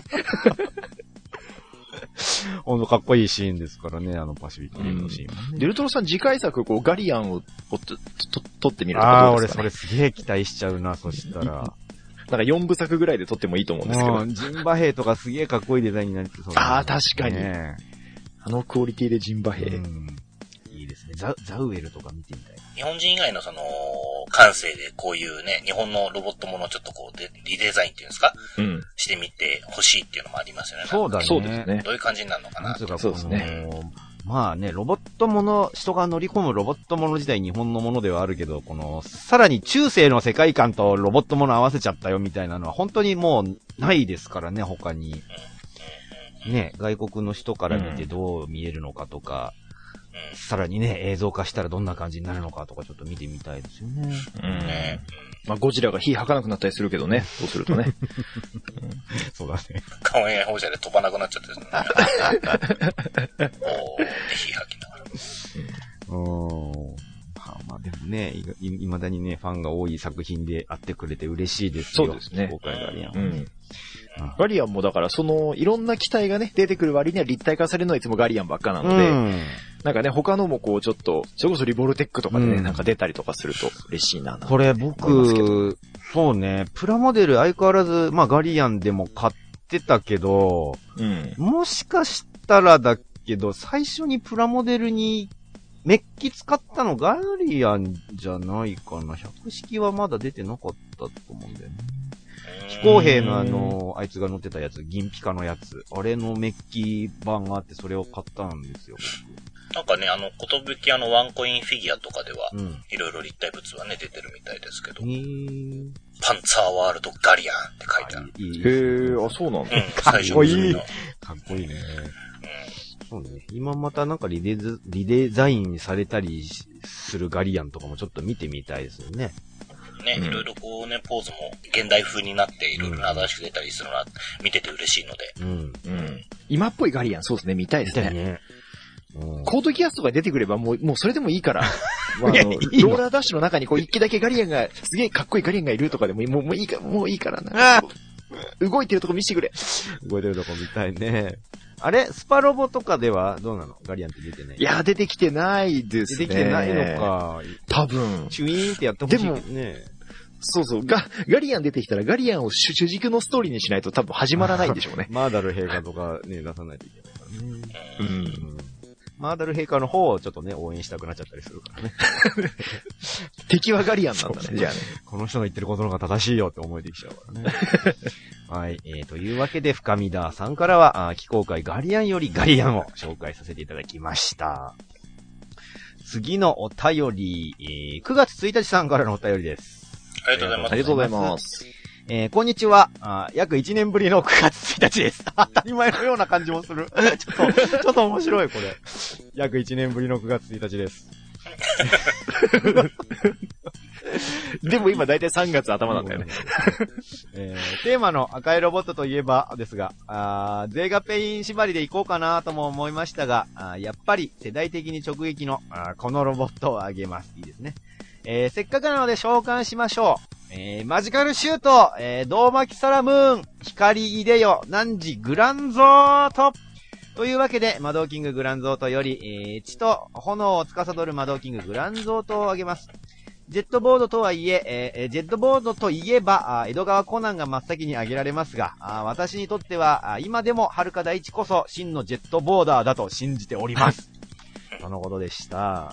Speaker 1: ほんとかっこいいシーンですからね、あのパシフィックリムのシーン、
Speaker 2: うん。デルトロさん次回作、こう、ガリアンをと、と、撮ってみると
Speaker 1: かどうですかね。ああ、俺それすげえ期待しちゃうな、そしたら。
Speaker 2: なんかよんぶ作ぐらいで撮ってもいいと思うんですけど。
Speaker 1: うん、ジンバヘイとかすげえかっこいいデザインになってそう、ね。
Speaker 2: ああ、確かに。あのクオリティでジンバヘイ。うん、
Speaker 1: いいですね。ザ、ザウエルとか見てみたい。
Speaker 3: 日本人以外のその、感性でこういうね、日本のロボットものをちょっとこうで、リデザインっていうんですか、うん、してみてほしいっていうのもありますよね。
Speaker 1: そうだね。
Speaker 2: そうですね。
Speaker 3: どういう感じになるのかな。
Speaker 2: そうですね。
Speaker 1: まあね、ロボットもの、人が乗り込むロボットもの自体日本のものではあるけど、この、さらに中世の世界観とロボットもの合わせちゃったよみたいなのは本当にもうないですからね、他に。ね、外国の人から見てどう見えるのかとか、うん、さらにね、映像化したらどんな感じになるのかとかちょっと見てみたいですよね。
Speaker 2: うん。ね、まあ、ゴジラが火吐かなくなったりするけどね、そうするとね。
Speaker 1: うん、そうだね。
Speaker 3: 火炎放射で飛ばなくなっちゃってるんですね。おー、火吐きながら。
Speaker 1: うん。まあでもね、い、いまだにね、ファンが多い作品であってくれて嬉しいですよ。
Speaker 2: そうですね。
Speaker 1: 今回ガリアン。
Speaker 2: うん。ガリアンもだからそのいろんな機体がね出てくる割には立体化されるのはいつもガリアンばっかなので、うん、なんかね他のもこうちょっとそれこそリボルテックとかでね、うん、なんか出たりとかすると嬉しいな。
Speaker 1: これ僕そうねプラモデル相変わらずまあガリアンでも買ってたけど、うん、もしかしたらだけど最初にプラモデルにメッキ使ったのガリアンじゃないかな。百式はまだ出てなかったと思うんだよね。飛行兵のあの、あいつが乗ってたやつ、銀ピカのやつ、あれのメッキ版があってそれを買ったんですよ、
Speaker 3: 僕。なんかね、あの、ことぶきあのワンコインフィギュアとかでは、うん、いろいろ立体物はね、出てるみたいですけど、パンツァーワールドガリアンって書いてある。
Speaker 2: いいへー、あ、そうなんだ。うん、
Speaker 1: かっこいい。かっこいいね。うん、そうね。今またなんかリデザ、リデザインされたりするガリアンとかもちょっと見てみたいですよね。
Speaker 3: ね、いろいろこうね、ポーズも現代風になっていろいろ新しく出たりするのは見てて嬉しいので。うん。
Speaker 2: うん。今っぽいガリアン、そうですね、見たいですね。ねうん、コードギアスとか出てくればもう、もうそれでもいいから。まあ、あの、ローラーダッシュの中にこう一機だけガリアンが、すげえかっこいいガリアンがいるとかでももう、もういいか、もういいからな。動いてるとこ見せてくれ。
Speaker 1: 動いてるとこ見たいね。 あれスパロボとかではどうなの？ガリアンって出てない？
Speaker 2: いや、出てきてないですね。
Speaker 1: 出てきてないのか。
Speaker 2: 多分。
Speaker 1: チュイーンってやってほしいね。
Speaker 2: でも、そうそう。ガ、ガリアン出てきたらガリアンを主主軸のストーリーにしないと多分始まらないんでしょうね。
Speaker 1: マーダル陛下とかね、出さないといけないからね。
Speaker 2: うん。
Speaker 1: うんマーダル陛下の方をちょっとね、応援したくなっちゃったりするからね。
Speaker 2: 敵はガリアンなんだね、じゃあね。
Speaker 1: この人の言ってることの方が正しいよって思えてきちゃうからね。はい。えー、というわけで、深見田さんからは、あ非公開ガリアンよりガリアンを紹介させていただきました。次のお便り、えー、くがつついたちさんからのお便りです。
Speaker 3: ありがとうございます。
Speaker 2: ありがとうございます。
Speaker 1: えー、こんにちは。あ約いちねんぶりのくがつついたちです。当たり前のような感じもする。ちょっと、ちょっと面白い、これ。約いちねんぶりのくがつついたちです。
Speaker 2: でも今だいたいさんがつ頭なんだよね。
Speaker 1: えー、テーマの赤いロボットといえばですが、あーゼーガペイン縛りでいこうかなとも思いましたが、あやっぱり世代的に直撃のあこのロボットをあげます。いいですね。えー、せっかくなので召喚しましょう。えー、マジカルシュート、えー、ドーマキサラムーン、光いでよ、汝グランゾート。というわけで、魔導キンググランゾートより、えー、血と炎を司る魔導キンググランゾートをあげます。ジェットボードとはいえ、えー、ジェットボードといえば、江戸川コナンが真っ先に挙げられますが、あ私にとっては、今でも遥か大地こそ真のジェットボーダーだと信じております。そのことでした。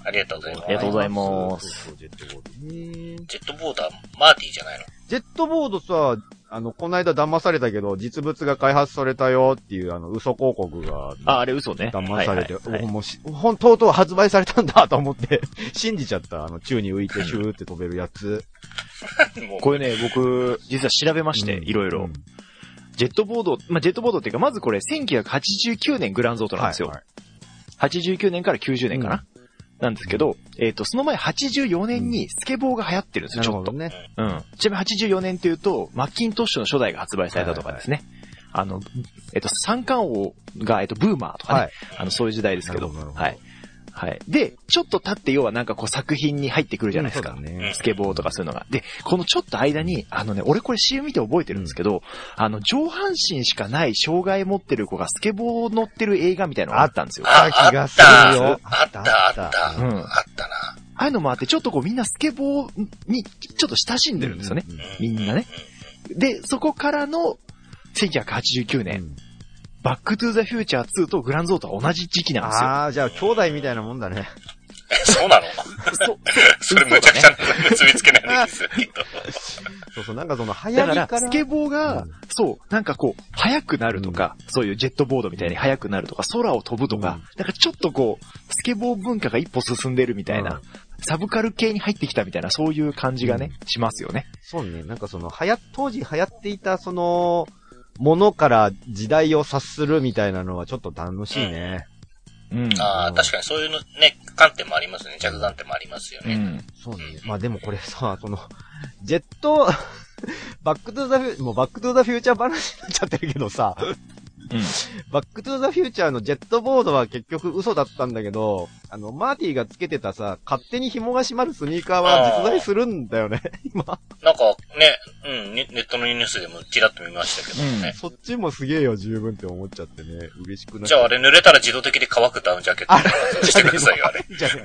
Speaker 3: ありがとうございます。
Speaker 2: ありがとうございます。
Speaker 1: そうそうジェットボードね。
Speaker 3: ジェットボーダー、マーティーじゃないの？
Speaker 1: ジェットボードさ、あの、この間騙されたけど、実物が開発されたよっていう、あの、嘘広告が。
Speaker 2: あ、あれ嘘ね。
Speaker 1: 騙されて、
Speaker 2: はいはいはい、
Speaker 1: もうし、ほん、とうとう発売されたんだと思って、信じちゃった。あの、宙に浮いてシューって飛べるやつ。
Speaker 2: これね、僕、実は調べまして、いろいろ。ジェットボード、まあ、ジェットボードっていうか、まずこれ、せんきゅうひゃくはちじゅうきゅうねんグランゾートなんですよ。はいはい、はちじゅうきゅうねんからきゅうじゅうねんかな、うん、なんですけど、えっと、その前はちじゅうよねんにスケボーが流行ってるんですよ、ちょっと。ね。うん。ちなみにはちじゅうよねんっていうと、マッキントッシュの初代が発売されたとかですね。はいはいはい、あの、えっと、三冠王が、えっと、ブーマーとかね。はい、あの、そういう時代ですけど。どはい。はい。で、ちょっと経って要はなんかこう作品に入ってくるじゃないですか。うんね、スケボーとかそういうのが。で、このちょっと間に、あのね、俺これ シーエム 見て覚えてるんですけど、うん、あの、上半身しかない障害持ってる子がスケボー乗ってる映画みたいなのがあったんですよ。
Speaker 3: あった気がするよ。あった、あった。うん。あったな。
Speaker 2: ああいうのもあって、ちょっとこうみんなスケボーにちょっと親しんでるんですよね。みんなね。で、そこからのせんきゅうひゃくはちじゅうきゅうねん。うんバックトゥーザフューチャーツーとグランゾートは同じ時期なんですよ。
Speaker 1: ああ、じゃあ兄弟みたいなもんだね。
Speaker 3: え、そうなの？そ、それむちゃくちゃ結びつけないんですけど。
Speaker 1: そうそう、なんかその流行りから。
Speaker 2: だから、スケボーが、うん、そう、なんかこう、速くなるとか、うん、そういうジェットボードみたいに速くなるとか、空を飛ぶとか、うん、なんかちょっとこう、スケボー文化が一歩進んでるみたいな、うん、サブカル系に入ってきたみたいな、そういう感じがね、うん、しますよね。
Speaker 1: そうね、なんかその、はや、当時流行っていた、その、ものから時代を察するみたいなのはちょっと楽しいね。
Speaker 3: うん。うん、ああ、確かにそういうのね、観点もありますね。着眼点もありますよね。うん。
Speaker 1: そうね。うん、まあでもこれさ、その、ジェット、バックトゥーザフュー、もうバックトゥーザフューチャー話になっちゃってるけどさ、うん、バックトゥーザフューチャーのジェットボードは結局嘘だったんだけど、あの、マーティがつけてたさ、勝手に紐が締まるスニーカーは実在するんだよね、今。
Speaker 3: なんかね、うん、ネットのニュースでもチラッと見ましたけどね、うん。
Speaker 1: そっちもすげえよ、十分って思っちゃってね、嬉しくなっちゃう。
Speaker 3: じゃああれ濡れたら自動的で乾くダウンジャケットしてくださいよ、あれ。ブオーって。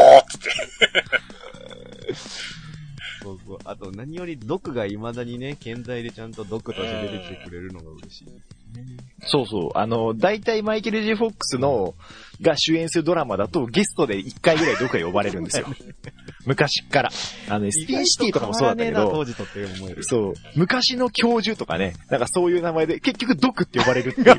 Speaker 1: そうそう。あと何よりドクが未だにね、健在でちゃんとドクとして出てきてくれるのが嬉しい。
Speaker 2: そうそう。あの、大体マイケル・ジェ・フォックスの、が主演するドラマだとゲストで一回ぐらいどっか呼ばれるんですよ。昔から。あの、スピンシティとかもそうだったけど、
Speaker 1: 当時とって思える。
Speaker 2: そう。昔の教授とかね、なんかそういう名前で結局ドクって呼ばれるっていう。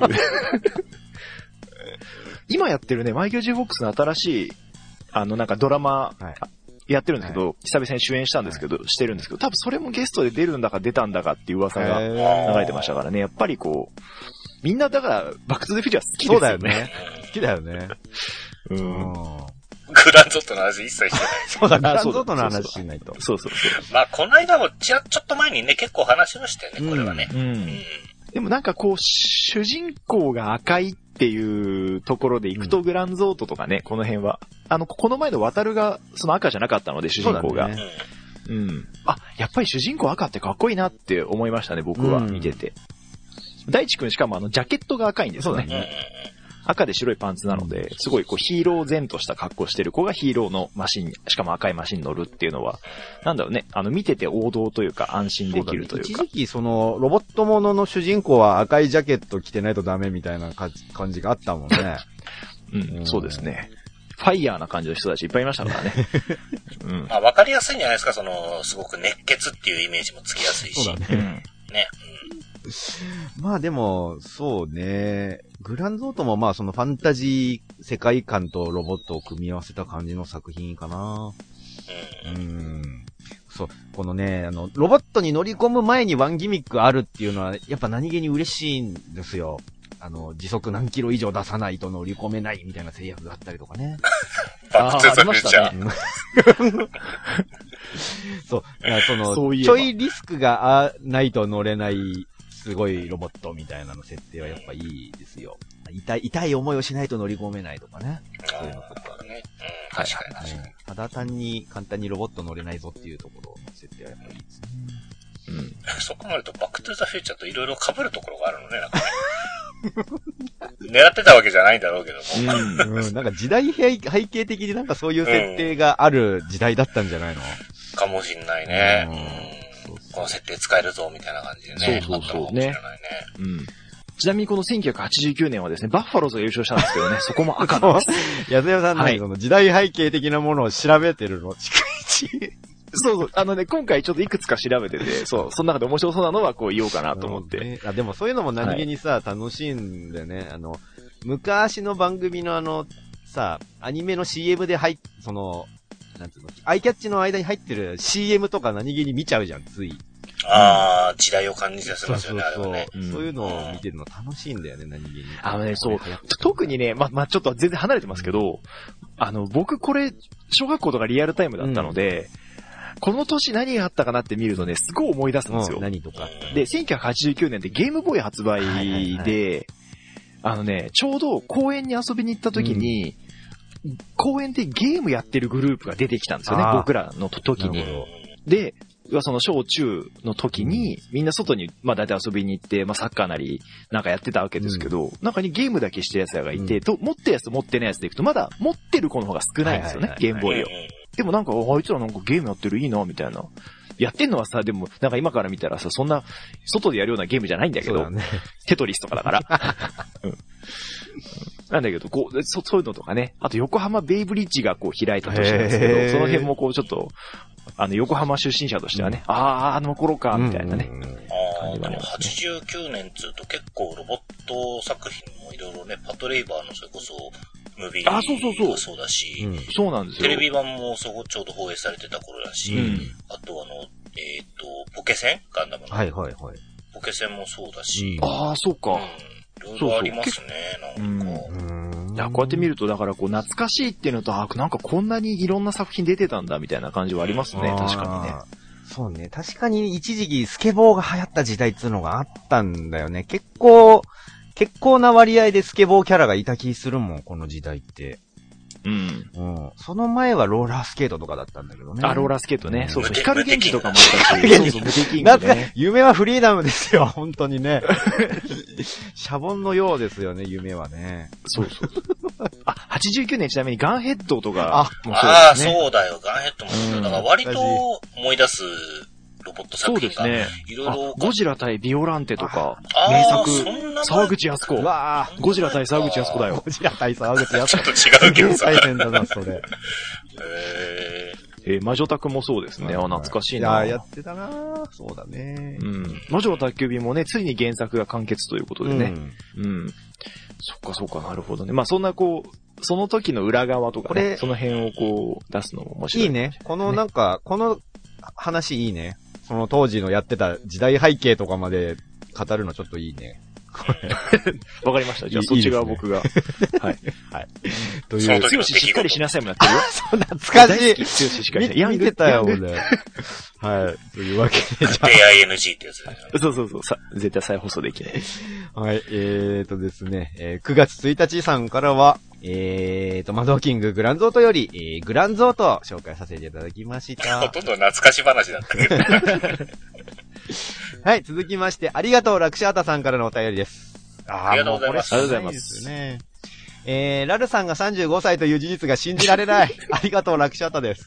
Speaker 2: 今やってるね、マイケル・ジェ・フォックスの新しい、あの、なんかドラマ、はいやってるんですけど、はい、久々に主演したんですけど、はい、してるんですけど、多分それもゲストで出るんだか出たんだかっていう噂が流れてましたからね。やっぱりこう、みんなだから、バックトゥザフューチャー好きですよね。
Speaker 1: そうだよね。好きだよね。
Speaker 2: うん。
Speaker 3: グランゾートの話一切してない。
Speaker 1: そうだ、グランゾートの話しないと。
Speaker 2: そうそうそう。
Speaker 3: まあ、この間もちら、ちょっと前にね、結構話しましたよね、これはね。うん。うん、
Speaker 2: でもなんかこう、主人公が赤いっていうところで行くとグランゾートとかね、この辺は。あの、この前の渡るがその赤じゃなかったので、主人公が。ね、うん。あ、やっぱり主人公赤ってかっこいいなって思いましたね、僕は、見てて。 大地くんしかもあの、ジャケットが赤いんですよね。
Speaker 3: うんうんうん、
Speaker 2: 赤で白いパンツなので、すごいこうヒーロー前とした格好してる子がヒーローのマシン、しかも赤いマシンに乗るっていうのは、なんだろうね、あの見てて王道というか安心できるというか。
Speaker 1: 一時期その、ロボットものの主人公は赤いジャケット着てないとダメみたいな感じがあったもんね。
Speaker 2: うん、うん、そうですね。ファイヤーな感じの人たちいっぱいいましたからね。
Speaker 3: うん。まあわかりやすいんじゃないですか、その、すごく熱血っていうイメージもつきやすいし。
Speaker 1: そうだね。
Speaker 3: うん、ね。
Speaker 1: うん、まあでも、そうね。グランゾートもまあそのファンタジー世界観とロボットを組み合わせた感じの作品かな。うん。うんそう。このね、あの、ロボットに乗り込む前にワンギミックあるっていうのは、やっぱ何気に嬉しいんですよ。あの、時速何キロ以上出さないと乗り込めないみたいな制約があったりとかね。
Speaker 3: バックトゥザフューチャー。
Speaker 1: そう。そのそういちょいリスクがないと乗れないすごいロボットみたいなの設定はやっぱいいですよ。痛い、痛い思いをしないと乗り込めないとかね。そういうのとかね。
Speaker 3: うん、確かに確かに。
Speaker 1: ただ単に簡単にロボット乗れないぞっていうところの設定はやっぱいいですね。
Speaker 3: うん。そう考えるとバックトゥザフューチャーといろいろ被るところがあるのね、なんかね。狙ってたわけじゃないんだろうけども。
Speaker 1: うん、うん。なんか時代背景的になんかそういう設定がある時代だったんじゃないの、うん、
Speaker 3: かもしんないね。うん。そうそうこの設定使えるぞ、みたいな感じでね。
Speaker 2: そうそうそう。ね。うん。ちなみにこのせんきゅうひゃくはちじゅうきゅうねんはですね、バッファローズが優勝したんですけどね、そこも赤なんです。
Speaker 1: 安山さん、はい、その時代背景的なものを調べてるの、逐一。
Speaker 2: そうそう。あのね、今回ちょっといくつか調べてて、そう、その中で面白そうなのはこう言おうかなと思って。
Speaker 1: ね、あでもそういうのも何気にさ、はい、楽しいんだよね。あの、昔の番組のあの、さ、アニメの シーエム で入っ、その、なんていうの、アイキャッチの間に入ってる シーエム とか何気に見ちゃうじゃん、つい。
Speaker 3: ああ、時代を感じさせますよね、
Speaker 1: そうそうそう、
Speaker 3: ね
Speaker 1: うん。そういうのを見てるの楽しいんだよね、何気に。
Speaker 2: あのね、そう。特にね、ま、ま、ちょっと全然離れてますけど、あの、僕これ、小学校とかリアルタイムだったので、うんこの年何があったかなって見るとね、すごい思い出すんですよ。
Speaker 1: 何とか。
Speaker 2: で、せんきゅうひゃくはちじゅうきゅうねんでゲームボーイ発売で、はいはいはい、あのね、ちょうど公園に遊びに行った時に、うん、公園でゲームやってるグループが出てきたんですよね、僕らの時に。で、その小中の時に、みんな外に、まあ大体遊びに行って、まあサッカーなり、なんかやってたわけですけど、うん、中にゲームだけしてる奴らがいて、うん、と持ってるやつと持ってないやつでいくと、まだ持ってる子の方が少ないんですよね、はいはいはい、ゲームボーイを。でもなんか、あいつらなんかゲームやってるいいな、みたいな。やってんのはさ、でも、なんか今から見たらさ、そんな、外でやるようなゲームじゃないんだけど、ね、テトリスとかだから。うん、なんだけど、こうそ、そういうのとかね。あと、横浜ベイブリッジがこう開いた年なんですけど、その辺もこう、ちょっと、あの、横浜出身者としてはね、うん、ああ、あの頃か、みたいなね。うんうんうん、
Speaker 3: ああ、でもはちじゅうきゅうねんつうと結構ロボット作品もいろいろね、パトレイバーのそれこそ、ムービー
Speaker 2: あ、そうそうそう。
Speaker 3: そうだし、
Speaker 2: うん、そうなんですよ。
Speaker 3: テレビ版もそこちょうど放映されてた頃だし、うん、あとあの、えっ、ー、と、ポケセンガンダムの。
Speaker 1: はいはいはい。
Speaker 3: ポケセンもそうだし。
Speaker 2: うん、ああ、そうか。
Speaker 3: うん。いろいろありますね、なんか。
Speaker 2: うん、いや、こうやって見ると、だからこう、懐かしいっていうのと、あ、なんかこんなにいろんな作品出てたんだ、みたいな感じはありますね、うん、確かにね。
Speaker 1: そうね。確かに一時期スケボーが流行った時代っていうのがあったんだよね。結構、結構な割合でスケボーキャラがいた気するもん、この時代って。うん。うん。その前はローラースケートとかだったんだけどね。
Speaker 2: あ、ローラースケートね。うん、そうそう。光源氏とかもあったし。そうそう、無敵キングね。
Speaker 1: 夢はフリーダムですよ、本当にね。シャボンのようですよね、夢はね。
Speaker 2: そうそう。あ、はちじゅうきゅうねんちなみにガンヘッドとか
Speaker 3: もそうですね。ああ、そうだよ、ガンヘッドもそう。だから割と思い出すロボット作品が。そうですね。いろいろ。
Speaker 2: ゴジラ対ビオランテとか、名作、沢口靖子。うわゴジラ対沢口靖子だよ。
Speaker 1: ゴジラ対沢口靖子。
Speaker 3: ちょっと違うけどさ。
Speaker 1: 大変だな、それ。
Speaker 3: へ
Speaker 2: えー、魔女宅もそうですね。あ、懐かしいな。
Speaker 1: いや、やってたなそうだね。
Speaker 2: うん。魔女の宅急便もね、ついに原作が完結ということでね。うん。うん。そっかそっか、なるほどね。まあそんなこう、その時の裏側とかね、その辺をこう出すのも面白い、ね。
Speaker 1: いいね。このなんか、この話いいね。その当時のやってた時代背景とかまで語るのちょっといいね。
Speaker 2: わかりました。じゃあそっち側僕が。はい。はい。
Speaker 3: という。
Speaker 2: 強ししっかりしなさいもやってるよ。
Speaker 1: そう、懐かしい。
Speaker 2: 強ししっかりしなさい。
Speaker 1: 見てたよ、俺。はい。というわけで、
Speaker 3: じゃあ。エーアイエヌジー ってやつだよね。
Speaker 2: そうそうそう。さ、絶対再放送できない。
Speaker 1: はい。えーとですね、えー、くがつついたちさんからは、えーと、マドーキンググランゾートより、えー、グランゾートを紹介させていただきました。
Speaker 3: ほとんど懐かし話だったけど。
Speaker 1: はい、続きまして、ありがとう、ラクシャータさんからのお便りです。
Speaker 3: ありがとうございます。
Speaker 2: ありがとうございます。
Speaker 1: ね、えー、ラルさんがさんじゅうごさいという事実が信じられない。ありがとう、ラクシャータです。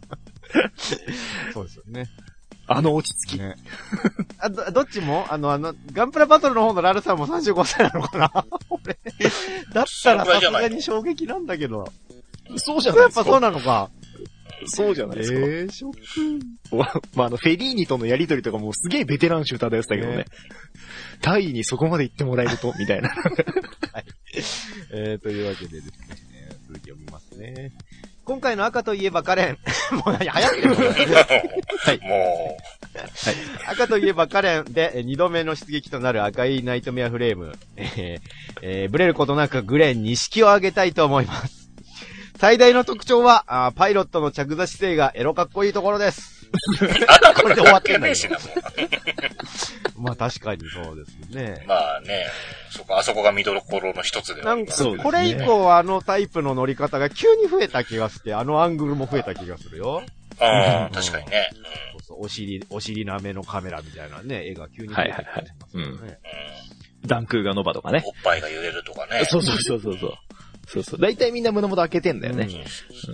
Speaker 1: そうですよね。
Speaker 2: あの落ち着き。ね、
Speaker 1: あど、どっちもあの、あの、ガンプラバトルの方のラルさんもさんじゅうごさいなのかな俺。だったらさすがに衝撃なんだけど。
Speaker 2: そうじゃないですか。
Speaker 1: やっぱそうなのか。
Speaker 2: そうじゃないですか。え
Speaker 1: ー、ショッ
Speaker 2: ク。まあ、あの、フェリーニとのやりとりとかもすげえベテラン集漂ってたけどね。タイにそこまで行ってもらえると、みたいな。はい。
Speaker 1: えー、というわけでですね、続き読みますね。今回の赤といえばカレン。もう流行ってるの
Speaker 3: はい。もう。
Speaker 1: はい。赤といえばカレンで二度目の出撃となる赤いナイトメアフレーム。えーえー、ブレることなくグレンに式を上げたいと思います。最大の特徴は、あパイロットの着座姿勢がエロかっこいいところです。これで終わってんだよ。まあ確かにそうですね。
Speaker 3: まあね、そこ、あそこが見どころの一つではありますね。
Speaker 1: なんか、これ以降あのタイプの乗り方が急に増えた気がして、あのアングルも増えた気がするよ。
Speaker 3: ああ、確かにね。
Speaker 1: そうそう、お尻、お尻なめのカメラみたいなね、絵が急に増えた気がしますね。はいはいはい。
Speaker 2: うん。ダンクーがノバとかね。
Speaker 3: おっぱいが揺れるとかね。
Speaker 2: そうそうそうそうそう。そうそう。大体みんな胸元開けてんだよね。うん、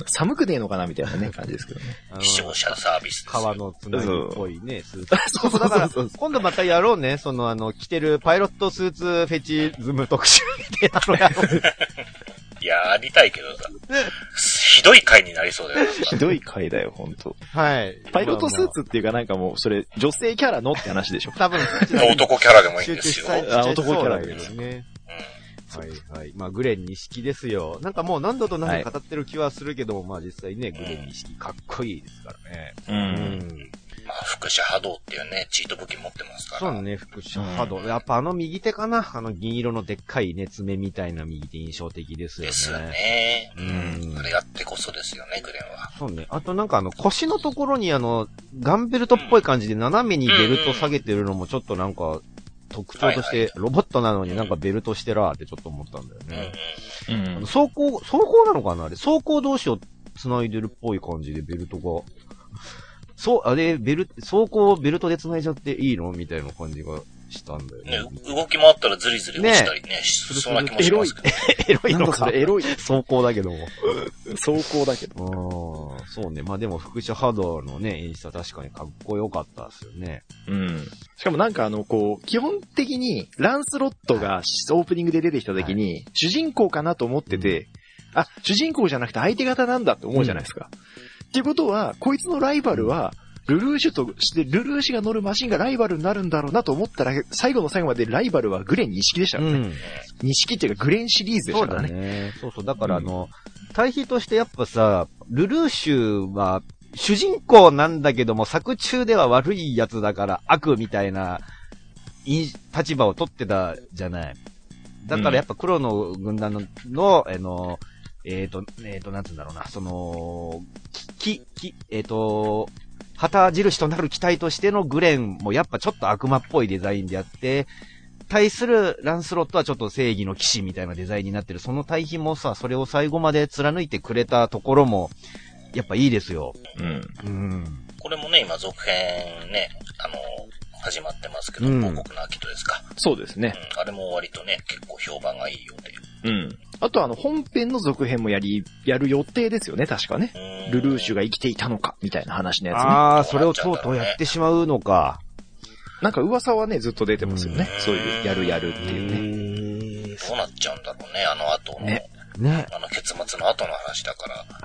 Speaker 2: 寒くねえのかなみたいなね、感じですけどね。
Speaker 3: 視聴者サービスです。
Speaker 1: 革のつなぎっぽいね、スーツ。そうそうだから、今度またやろうね。そのあの、着てるパイロットスーツフェチズム特集みたいなのやろう。
Speaker 3: いや、やりたいけどさ。ひどい回になりそうだよ。
Speaker 2: ひどい回だよ、ほんと。
Speaker 1: はい。
Speaker 2: パイロットスーツっていうかなんかもう、それ、女性キャラのって話でしょ。
Speaker 1: 多分、
Speaker 3: 男キャラでもいいんですよ。
Speaker 2: あ、男キャラでもね。
Speaker 1: はいはい。まあ、グレン錦ですよ。なんかもう何度と何度語ってる気はするけども、はい、まあ実際ね、グレン錦かっこいいですからね。
Speaker 3: うん。うんまあ、輻射波動っていうね、チート武器持ってますから。
Speaker 1: そうね、輻射波動。うん、やっぱあの右手かなあの銀色のでっかいね、爪みたいな右手印象的ですよね。
Speaker 3: ですよね。うん。あれやってこそですよね、グレンは。
Speaker 1: そうね。あとなんかあの腰のところにあの、ガンベルトっぽい感じで斜めにベルト下げてるのもちょっとなんか、特徴として、ロボットなのになんかベルトしてらーってちょっと思ったんだよね。うん。うん、走行、走行なのかなあれ走行同士を繋いでるっぽい感じでベルトが。そう、あれ、ベル、走行をベルトで繋いじゃっていいのみたいな感じがしたんだよね。
Speaker 3: ね、動き回ったらズリズリ落ちたりね、ねしそうな気もしますけど。
Speaker 1: エロいのか。
Speaker 2: エロい。
Speaker 1: 走行だけども。
Speaker 2: 走行だけど。
Speaker 1: ああ、そうね。まあでも、輻射波動のね、演出は確かにかっこよかったですよね。
Speaker 2: うん。しかもなんかあの、こう、基本的に、ランスロットがオープニングで出てきた時に、はい、主人公かなと思ってて、うん、あ、主人公じゃなくて相手方なんだって思うじゃないですか。うん、っていうことは、こいつのライバルは、ルルーシュとして、ルルーシュが乗るマシンがライバルになるんだろうなと思ったら、最後の最後までライバルはグレン錦でしたからね。錦、うん、っていうかグレンシリーズでしたからね。
Speaker 1: そうだね。そうそう。だからあの、うん、対比としてやっぱさ、ルルーシュは主人公なんだけども、作中では悪いやつだから悪みたいな立場を取ってたじゃない。だからやっぱ黒の軍団の、のあの、えっ、ー、と、えっ、ー、と、なんつうんだろうな、その、き、き、えっ、ー、と、旗印となる機体としてのグレンもやっぱちょっと悪魔っぽいデザインであって、対するランスロットはちょっと正義の騎士みたいなデザインになってる。その対比もさ、それを最後まで貫いてくれたところも、やっぱいいですよ。うん。うん。
Speaker 3: これもね、今続編ね、あの、始まってますけど、王国の秋とですか。
Speaker 2: そうですね、
Speaker 3: うん。あれも割とね、結構評判がいいようで。
Speaker 2: うん。あとあの、本編の続編もやり、やる予定ですよね、確かね。ルルーシュが生きていたのか、みたいな話のやつね。
Speaker 1: ああ、それをとうとうやってしまうのか。
Speaker 2: なんか噂はね、ずっと出てますよね。そういう、やるやるっていう
Speaker 3: ね。どうなっちゃうんだろうね、あの後の。ね。ね。あの結末の後の話だから。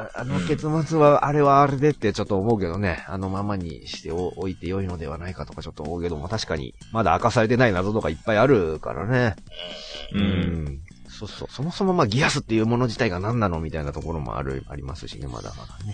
Speaker 1: あ, あの結末は、あれはあれでってちょっと思うけどね。あのままにしておいて良いのではないかとかちょっと思うけども、確かに、まだ明かされてない謎とかいっぱいあるからね。うん。うんそうそう。そもそもまあギアスっていうもの自体が何なのみたいなところもある、ありますしね、まだまだね。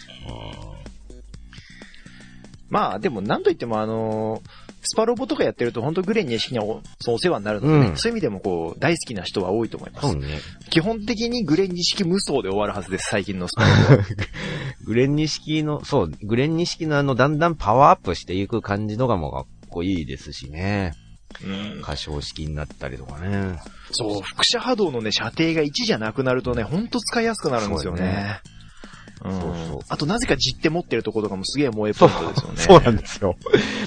Speaker 2: まあでも何と言ってもあのー、スパロボとかやってると本当グレン錦には お, そうお世話になるので、ねうん、そういう意味でもこう大好きな人は多いと思います。そうね。基本的にグレン錦無双で終わるはずです、最近のスパロボ。
Speaker 1: グレン錦の、そう、グレン錦のあのだんだんパワーアップしていく感じのがもうかっこいいですしね。うん。歌唱式になったりとかね。
Speaker 2: そう、輻射波動のね、射程がいちじゃなくなるとね、ほんと使いやすくなるんですよね。そうそう。あとなぜか実手持ってるところとかもすげえ萌えポイントですよね。
Speaker 1: そう、そうなんですよ。当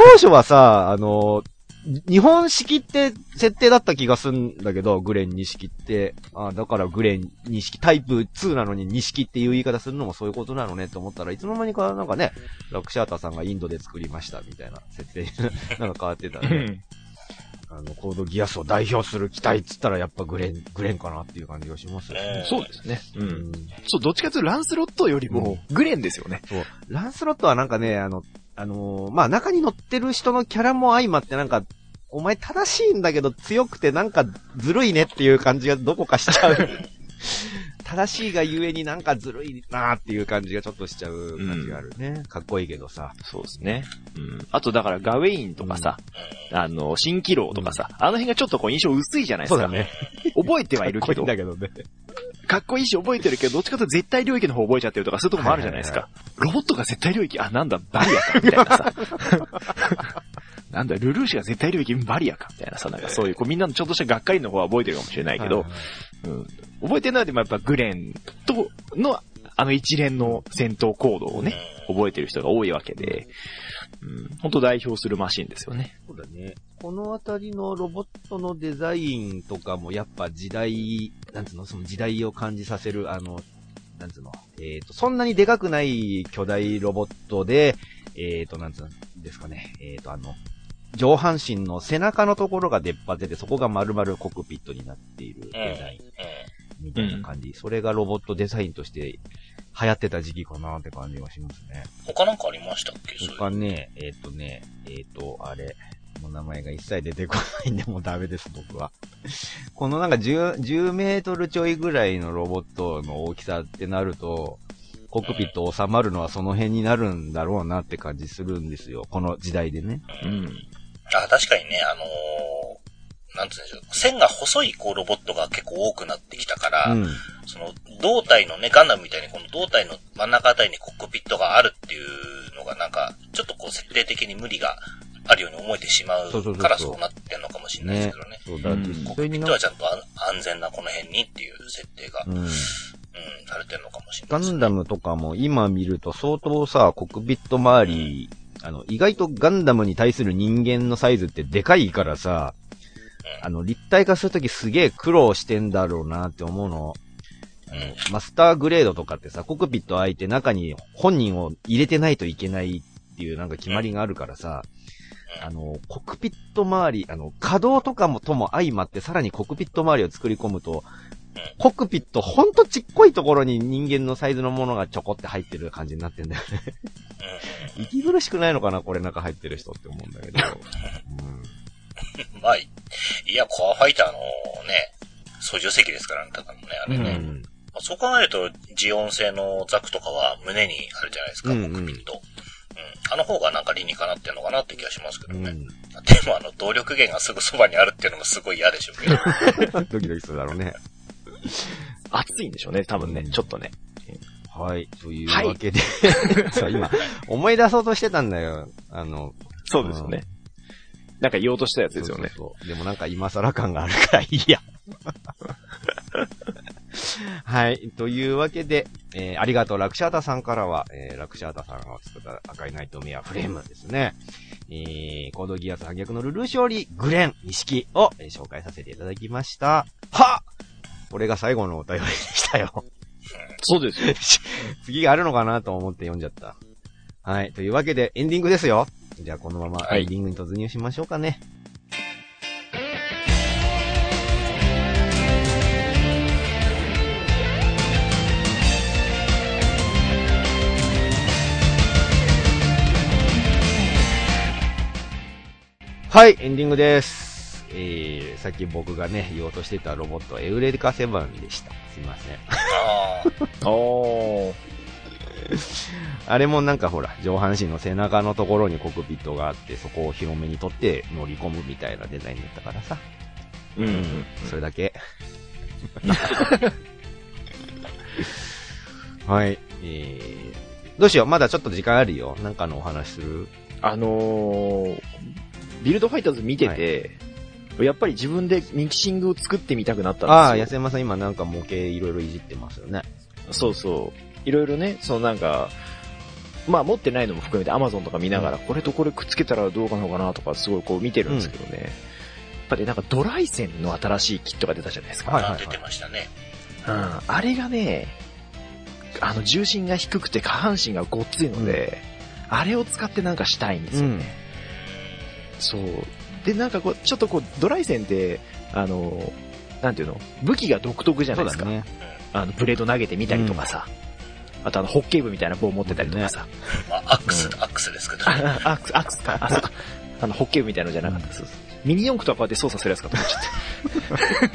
Speaker 1: 初はさ、あの、日本式って設定だった気がするんだけど、グレンに式って。あだからグレンに式、タイプツーなのにに式っていう言い方するのもそういうことなのねって思ったらいつの間にかなんかね、ラクシャータさんがインドで作りましたみたいな設定なんか変わってたね。あの、コードギアスを代表する機体っつったらやっぱグレン、グレンかなっていう感じがしますよね。
Speaker 2: そうですね。うん。そう、どっちかというとランスロットよりもグレンですよね。
Speaker 1: そう。ランスロットはなんかね、あの、あのー、まあ、中に乗ってる人のキャラも相まってなんか、お前正しいんだけど強くてなんかずるいねっていう感じがどこかしちゃう。正しいがゆえになんかずるいなーっていう感じがちょっとしちゃう感じがあるね。うん、かっこいいけどさ。
Speaker 2: そうですね。うん。あとだからガウェインとかさ、うん、あの、蜃気楼とかさ、うん、あの辺がちょっとこう印象薄いじゃないですか。そうだね。覚えてはいるけど。
Speaker 1: かっこいいんだけどね。
Speaker 2: かっこいいし覚えてるけど、どっちかというと絶対領域の方覚えちゃってるとかそういうとこもあるじゃないですか。はいはいはい、ロボットが絶対領域、あ、なんだ、バリアか、みたいなさ。なんだ、ルルーシュが絶対領域バリアか、みたいなさ、なんかそういう、こうみんなのちょっとしたがっかりの方は覚えてるかもしれないけど、はいはいうん、覚えてるのはでもやっぱグレンとの、あの一連の戦闘行動をね、覚えてる人が多いわけで、うん、本当代表するマシンですよね。
Speaker 1: そうだね。このあたりのロボットのデザインとかもやっぱ時代、なんつうの、その時代を感じさせる、あの、なんつうの、えっと、そんなにでかくない巨大ロボットで、えっと、なんつうんですかね、えっと、あの、上半身の背中のところが出っ張ってて、そこが丸々コックピットになっているデザインみたいな感じ。うん、それがロボットデザインとして流行ってた時期かなって感じがしますね。
Speaker 3: 他なんかありましたっけ？
Speaker 1: 他ね、えっ、ー、とね、えっ、ー、と、あれ、もう名前が一切出てこないんでもうダメです、僕は。このなんか10、10メートルちょいぐらいのロボットの大きさってなると、コックピット収まるのはその辺になるんだろうなって感じするんですよ。この時代でね。
Speaker 3: うん。あ、確かにね、あのー、なんつうんでしょう。線が細いこうロボットが結構多くなってきたから、うん、その胴体のね、ガンダムみたいにこの胴体の真ん中あたりにコックピットがあるっていうのがなんか、ちょっとこう設定的に無理があるように思えてしまうからそうなってんのかもしれないですけどね。
Speaker 1: そうだ、うん、
Speaker 3: コックピットはちゃんと安全なこの辺にっていう設定が、うんうん、されてるのかもしれないですね。
Speaker 1: ガンダムとかも今見ると相当さ、コックピット周り、あの、意外とガンダムに対する人間のサイズってでかいからさ、うん、あの、立体化するときすげえ苦労してんだろうなって思うの。あの、うん、マスターグレードとかってさ、コックピット開いて中に本人を入れてないといけないっていうなんか決まりがあるからさ、うん、あの、コックピット周り、あの、稼働とかもとも相まってさらにコックピット周りを作り込むと、コックピットほんとちっこいところに人間のサイズのものがちょこって入ってる感じになってんだよね。息苦しくないのかなこれ中入ってる人って思うんだけど。
Speaker 3: うん、まあ、いや、コアファイターのね、操縦席ですからね、ただのね、あれね。うんまあ、そう考えると、ジオン製のザクとかは胸にあるじゃないですか、コックピット。うん、あの方がなんか理にかなってんのかなって気がしますけどね。うん、でもあの、動力源がすぐそばにあるっていうのもすごい嫌でしょうけど。
Speaker 1: ドキドキするだろうね。
Speaker 2: 暑いんでしょうね、多分ね、うん、ちょっとね。
Speaker 1: はい、というわけで、はい、そう今、思い出そうとしてたんだよ。あの、
Speaker 2: そうですよね。うん、なんか言おうとしたやつですよね。
Speaker 1: そうそうそうでもなんか今更感があるからいいや。はい、というわけで、えー、ありがとう、ラクシャータさんからは、えー、ラクシャータさんが作った赤いナイトメアフレームですね。えー、コードギアス反逆のルルーショーリグレン、錦を、えー、紹介させていただきました。はっこれが最後のお便りでしたよ。
Speaker 2: そうですよ。
Speaker 1: 次があるのかなと思って読んじゃった。はい。というわけで、エンディングですよ。じゃあ、このままエンディングに突入しましょうかね。はい、エンディングです。えー、さっき僕がね、言おうとしてたロボットはエウレカセブンでした。すいません。
Speaker 2: あー。
Speaker 1: あれもなんかほら、上半身の背中のところにコックピットがあって、そこを広めに取って乗り込むみたいなデザインだったからさ。うん、うん、それだけ。はい。えー、どうしよう、まだちょっと時間あるよ。なんかのお話する？
Speaker 2: あのー、ビルドファイターズ見てて、はい、やっぱり自分でミキシングを作ってみたくなったんですよ。
Speaker 1: ああ、安山さん今なんか模型いろいろいじってますよね。
Speaker 2: そうそう。いろいろね、そのなんか、 まあ持ってないのも含めて Amazon とか見ながら、これとこれくっつけたらどうかなのかなとかすごいこう見てるんですけどね。うん、やっぱりなんかドライ線の新しいキットが出たじゃないですか。
Speaker 3: はいはいはい、出てましたね。
Speaker 2: うん。あれがね、あの重心が低くて下半身がごっついので、うん、あれを使ってなんかしたいんですよね。うん、そう。で、なんかこう、ちょっとこう、ドライ線って、あの、なんていうの、武器が独特じゃないですか。ね、あの、ブレード投げてみたりとかさ。うん、あとあの、ホッケー部みたいな棒持ってたりとかさ。
Speaker 3: まあ、アックス、うん、アックスですけど、ね。
Speaker 2: アックス、アックスか。あ、そうか。あの、ホッケー部みたいなのじゃなかったです。うん、ミニ四駆とはこうやって操作するやつかと思っちゃって。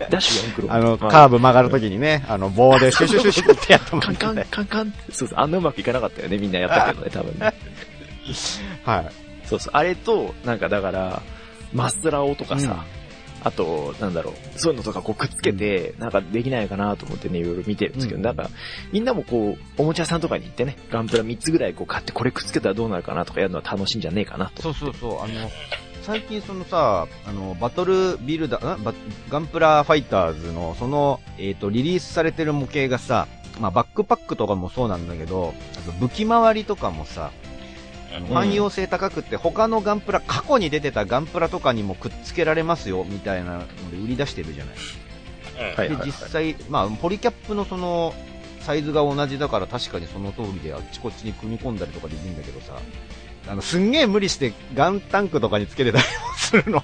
Speaker 2: ダッシュ四駆
Speaker 1: あの、カーブ曲がるときにね、あの、棒でシュシュシュシュってやったもんね。
Speaker 2: カンカン、カンカン。そうそう、あんなうまくいかなかったよね、みんなやったけどね、多分ね。
Speaker 1: はい。
Speaker 2: そうそう、あれと、なんかだから、マスラオとかさ、うん、あと、なんだろう、そういうのとかこうくっつけて、なんかできないかなと思ってね、いろいろ見てるんですけど、うん、なんか、みんなもこう、おもちゃ屋さんとかに行ってね、ガンプラみっつぐらいこう買ってこれくっつけたらどうなるかなとかやるのは楽しいんじゃねえかなと。
Speaker 1: そうそうそう、あの、最近そのさ、あの、バトルビルダー、んガンプラファイターズの、その、えっと、リリースされてる模型がさ、まあ、バックパックとかもそうなんだけど、あと武器回りとかもさ、汎用性高くって他のガンプラ、過去に出てたガンプラとかにもくっつけられますよみたいなので売り出してるじゃない。で、実際、まあ、ポリキャップのその、サイズが同じだから確かにその通りであっちこっちに組み込んだりとかできるんだけどさ、あの、すんげえ無理してガンタンクとかにつけてたりもするの。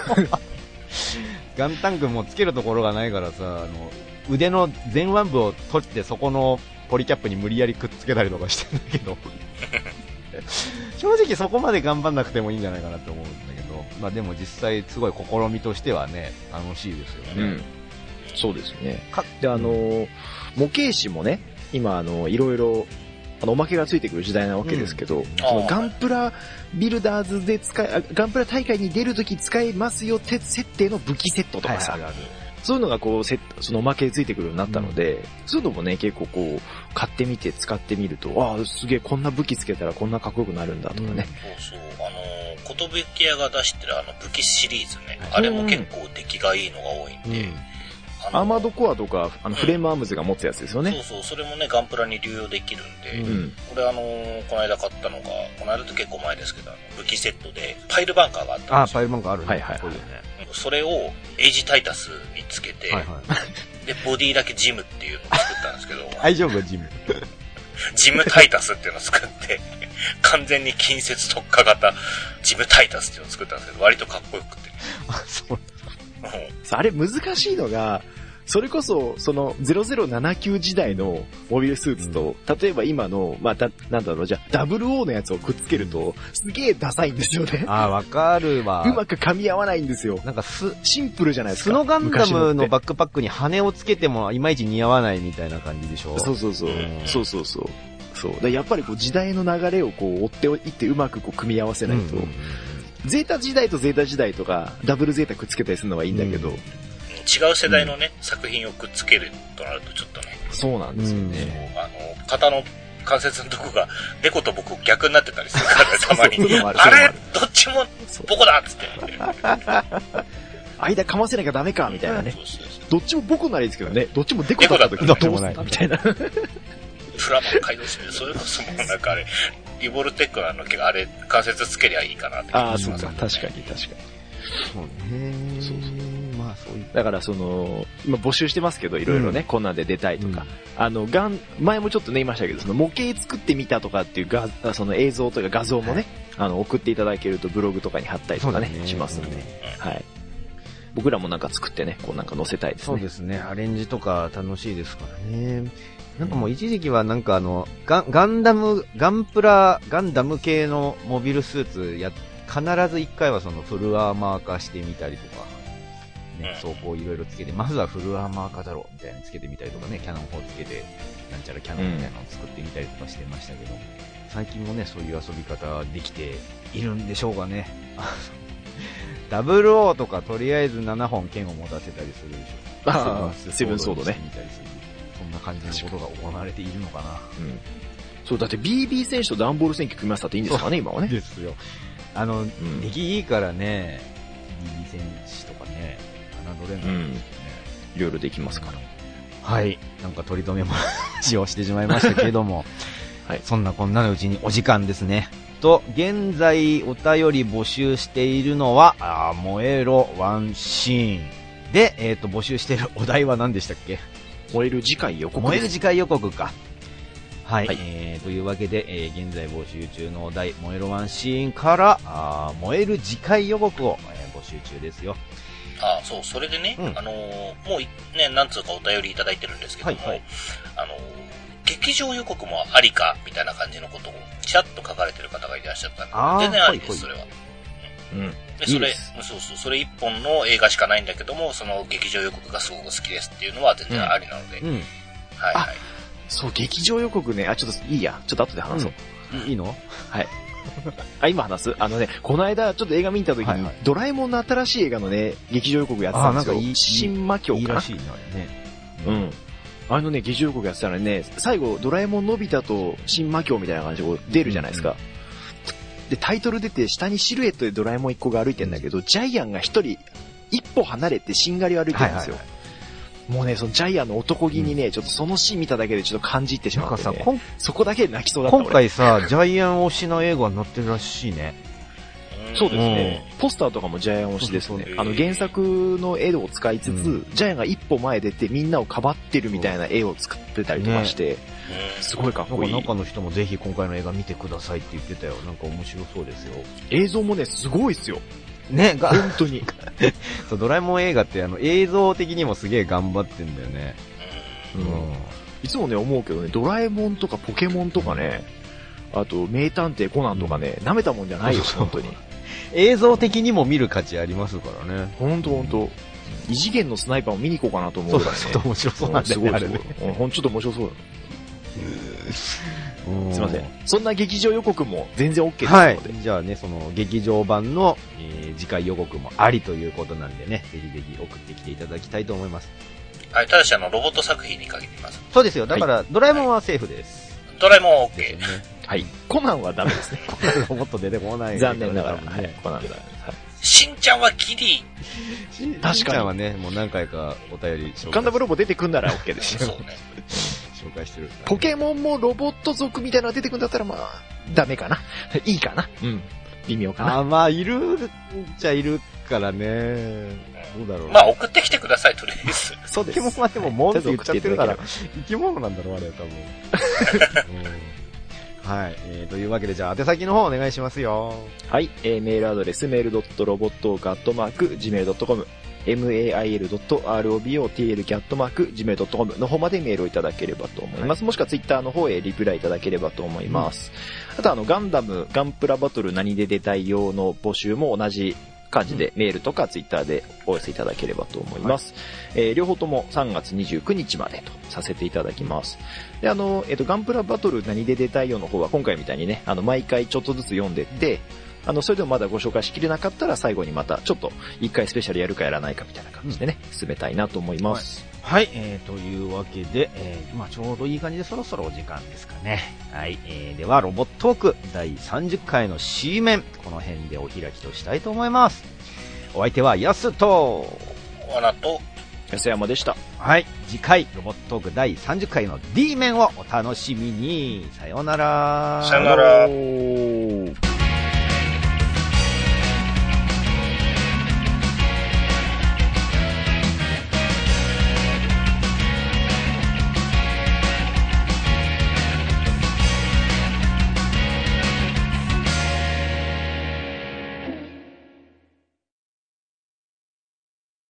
Speaker 1: ガンタンクもつけるところがないからさ、あの、腕の前腕部を取ってそこのポリキャップに無理やりくっつけたりとかしてるんだけど。正直そこまで頑張んなくてもいいんじゃないかなと思うんだけど、まあでも実際すごい試みとしてはね、楽しいですよね。うん、
Speaker 2: そうですよね。で、あのー、模型紙もね、今あの、いろいろ、あの、おまけがついてくる時代なわけですけど、うん、そのガンプラビルダーズで使い、ガンプラ大会に出るとき使えますよって設定の武器セットとかさ、はいはいはい、そういうのがこうセット、そのおまけでついてくるようになったので、うん、そういうのもね、結構こう、買ってみて使ってみると、ああ、すげえこんな武器つけたらこんなかっこよくなるんだとかね。うん、
Speaker 3: そうそう、あのー、ことぶき屋が出してるあの武器シリーズね、あれも結構出来がいいのが多いんで、うん、
Speaker 2: アーマードコアとか、あの、フレームアームズが持つやつですよね。
Speaker 3: うん、そうそう、それもね、ガンプラに流用できるんで、うん、これあのー、この間買ったのが、この間って結構前ですけど、あの武器セットで、パイルバンカーがあったんですよ。
Speaker 1: あ、パイルバンカーあるね。
Speaker 3: はいはい、はい。それを、エイジタイタスにつけて、はいはい、で、ボディだけジムっていうのを作ったんですけど、
Speaker 1: 大丈夫ジム。
Speaker 3: ジムタイタスっていうのを作って、完全に近接特化型、ジムタイタスっていうのを作ったんですけど、割とかっこよくて。
Speaker 2: あ、そう。あれ難しいのが、それこそ、その、ゼロゼロななきゅう時代のモビルスーツと、うん、例えば今の、まあ、だ、なんだろう、じゃあ、ダブルオー のやつをくっつけると、すげえダサいんですよね。
Speaker 1: ああ、わかるわ。
Speaker 2: うまく噛み合わないんですよ。なんかす、シンプルじゃないですか。
Speaker 1: スノガンダムのバックパックに羽をつけてもいまいち似合わないみたいな感じでしょ。
Speaker 2: そうそうそう。うん、そうそうそう。そう。だやっぱりこう時代の流れをこう追っていってうまくこう組み合わせないと、うんうんうん、ゼータ時代とゼータ時代とか、ダブルゼータくっつけたりするのはいいんだけど、うん、
Speaker 3: 違う世代のね、うん、作品をくっつけるとなるとちょっとね。
Speaker 2: そうなんですよね。
Speaker 3: うん、あの、型の関節のとこが、デコと僕逆になってたりするから、ね、たまに。あ, あれどっちもボコだっつって。
Speaker 2: 間かませなきゃダメかみたいなね。そうそうそう、どっちもボコならいいですけどね。どっちもデコだった時どうすんだみたいな。
Speaker 3: プラモン改造してる。それこそもうなんかあれ、リボルテックのあの、あれ、関節つけりゃいいかなって。
Speaker 2: ああ、そうか。確かに確かに。
Speaker 1: そうね。そうそう。まあそういう。
Speaker 2: だからその、今募集してますけど、いろいろね、うん、こんなんで出たいとか。うん、あの、ガン、前もちょっとね、言いましたけど、その模型作ってみたとかっていう画、その映像というか画像もね、はい、あの、送っていただけるとブログとかに貼ったりとかね、ねしますんで。はい。僕らもなんか作ってね、こうなんか載せたいですね。
Speaker 1: そうですね。アレンジとか楽しいですからね。なんかもう一時期はなんかあの、ガン、ガンダム、ガンプラ、ガンダム系のモビルスーツや、必ず一回はそのフルアーマー化してみたりとか、ね、装甲いろいろつけて、まずはフルアーマー化だろうみたいなのつけてみたりとかね、キャノン砲つけて、なんちゃらキャノンみたいなのを作ってみたりとかしてましたけど、うん、最近もね、そういう遊び方できているんでしょうがね。ダブルオー とかとりあえずななほん剣を持たせたりするでしょ。
Speaker 2: ああ、セブンソードね。
Speaker 1: そんな感じのことが行われているのかな。
Speaker 2: うん。そう、だって ビービー 選手とダンボール選手組み合わせたっていいんですかね、今はね。
Speaker 1: ですよ。あの、うん、出来いいからね、ビービー 選手とかね、侮れないですよね。
Speaker 2: いろいろできますから。
Speaker 1: はい。なんか取り留めも話をしてしまいましたけども。 はい。そんなこんなのうちにお時間ですね。と、現在お便り募集しているのは、あ燃えろワンシーン。で、えっと、募集しているお題は何でしたっけ？
Speaker 2: 燃える次回予告。
Speaker 1: 燃える次回予告か。はい。はい、えー、というわけで、えー、現在募集中のお題、燃えろワンシーンから、あ燃える次回予告を、えー、募集中ですよ。
Speaker 3: あ、そう、それでね、うん、あのー、もうね、何通かお便りいただいてるんですけども、はいはい、あのー、劇場予告もありか、みたいな感じのことを、ちらっと書かれてる方がいらっしゃったんで、全然ありです、それは。うん。で、それ、いいそうそう、それ一本の映画しかないんだけども、その劇場予告がすごく好きですっていうのは全然ありなので、うん。うん、はいはい。
Speaker 2: そう、劇場予告ね、あ、ちょっといいや、ちょっと後で話そう。
Speaker 1: うん、いいの？
Speaker 2: はい。あ、今話す？あのね、この間、ちょっと映画見た時に、はいはい、ドラえもんの新しい映画のね、劇場予告やってたんですよ。あ、なんかいい、新魔境かな。いいらしいね。うん。あのね、劇場予告やってたらね、最後、ドラえもんのび太と新魔境みたいな感じで出るじゃないですか。うんうん、で、タイトル出て、下にシルエットでドラえもん一個が歩いてんだけど、うん、ジャイアンが一人、一歩離れてしんがりを歩いてるんですよ。はいはいはい、もうね、そのジャイアンの男気にね、うん、ちょっとそのシーン見ただけでちょっと感じってしまって、ね、なんかさ、そこだけで泣きそうだった
Speaker 1: 今回さ、ジャイアン推しの映画になってるらしいね。
Speaker 2: そうですね、うん。ポスターとかもジャイアン推しですね。あの原作の絵を使いつつ、うん、ジャイアンが一歩前出てみんなをかばってるみたいな絵を作ってたりとかして、ね、すごいかっこいい。
Speaker 1: なんか中の人もぜひ今回の映画見てくださいって言ってたよ。なんか面白そうですよ。
Speaker 2: 映像もね、すごいっすよ。
Speaker 1: ね、が、
Speaker 2: 本当に。
Speaker 1: そう、ドラえもん映画ってあの映像的にもすげえ頑張ってんだよね。
Speaker 2: うん。うん、いつもね、思うけどね、ドラえもんとかポケモンとかね、うん、あと名探偵コナンとかね、舐めたもんじゃないよ、本当に。映
Speaker 1: 像的にも見る価値ありますからね。
Speaker 2: ほんとほんと。異次元のスナイパーを見に行こうかなと思うからね。
Speaker 1: ちょっと面白そうなんだよね、あれね。
Speaker 2: ほんとちょっと面白そうだ。すいません。そんな劇場予告も全然 OK ですので。はい。
Speaker 1: じゃあね、その劇場版の、えー、次回予告もありということなんでね、ぜひぜひ送ってきていただきたいと思います。
Speaker 3: はい、ただしあの、ロボット作品に限ってます。
Speaker 1: そうですよ。だから、はい、ドラえもんはセーフです。
Speaker 3: はい、ドラえもんは OK。ね、
Speaker 2: はい。コナンはダメですね。
Speaker 1: コナンロボット出てこない。
Speaker 2: 残念ながら、ね、はい。コナンだ。
Speaker 3: しんちゃんはギリ。
Speaker 1: 確かに。しんちゃんはね、もう何回かお便り紹介。
Speaker 2: ガンダムロボ出てくんなら OK ですよ。そうね。
Speaker 1: 紹介してる。
Speaker 2: ポケモンもロボット族みたいなのが出てくるんだったらまあ、ダメかな。いいかな。うん。微妙かな。
Speaker 1: あ、まあ、いるっちゃいるからね。どうだろう、ね。
Speaker 3: まあ、送ってきてください、とりあえず。
Speaker 1: そうです。ポケモンはでも、モンって言っちゃってるから、生き物なんだろう、あれ、多分。うんはい、えー。というわけで、じゃあ、宛先の方お願いしますよ。
Speaker 2: はい。えー、メールアドレス、メールドットロボットガットマーク、ジメールドットコム、mail ドット robotl キャットマーク、ジメールドットコム の方までメールをいただければと思います。はい、もしくはツイッターの方へリプライいただければと思います。うん、あと、あの、ガンダム、ガンプラバトル何で出たい用の募集も同じ感じで、うん、メールとかツイッターでお寄せいただければと思います。はい、えー、両方ともさんがつにじゅうくにちまでとさせていただきます。で、あの、えっと、ガンプラバトル何で出たいよの方は今回みたいにね、あの、毎回ちょっとずつ読んでって、あの、それでもまだご紹介しきれなかったら最後にまたちょっと一回スペシャルやるかやらないかみたいな感じでね、うん、進めたいなと思います。
Speaker 1: はい、はい、えー、というわけで、えー、まあちょうどいい感じでそろそろお時間ですかね。はい、えー、ではロボットークだいさんじゅっかいの C 面、この辺でお開きとしたいと思います。お相手はヤスと、
Speaker 3: ワナと、
Speaker 2: 安山でした。
Speaker 1: はい。次回、ロボットークだいさんじゅっかいの D 面をお楽しみに。さようなら。
Speaker 3: さようなら。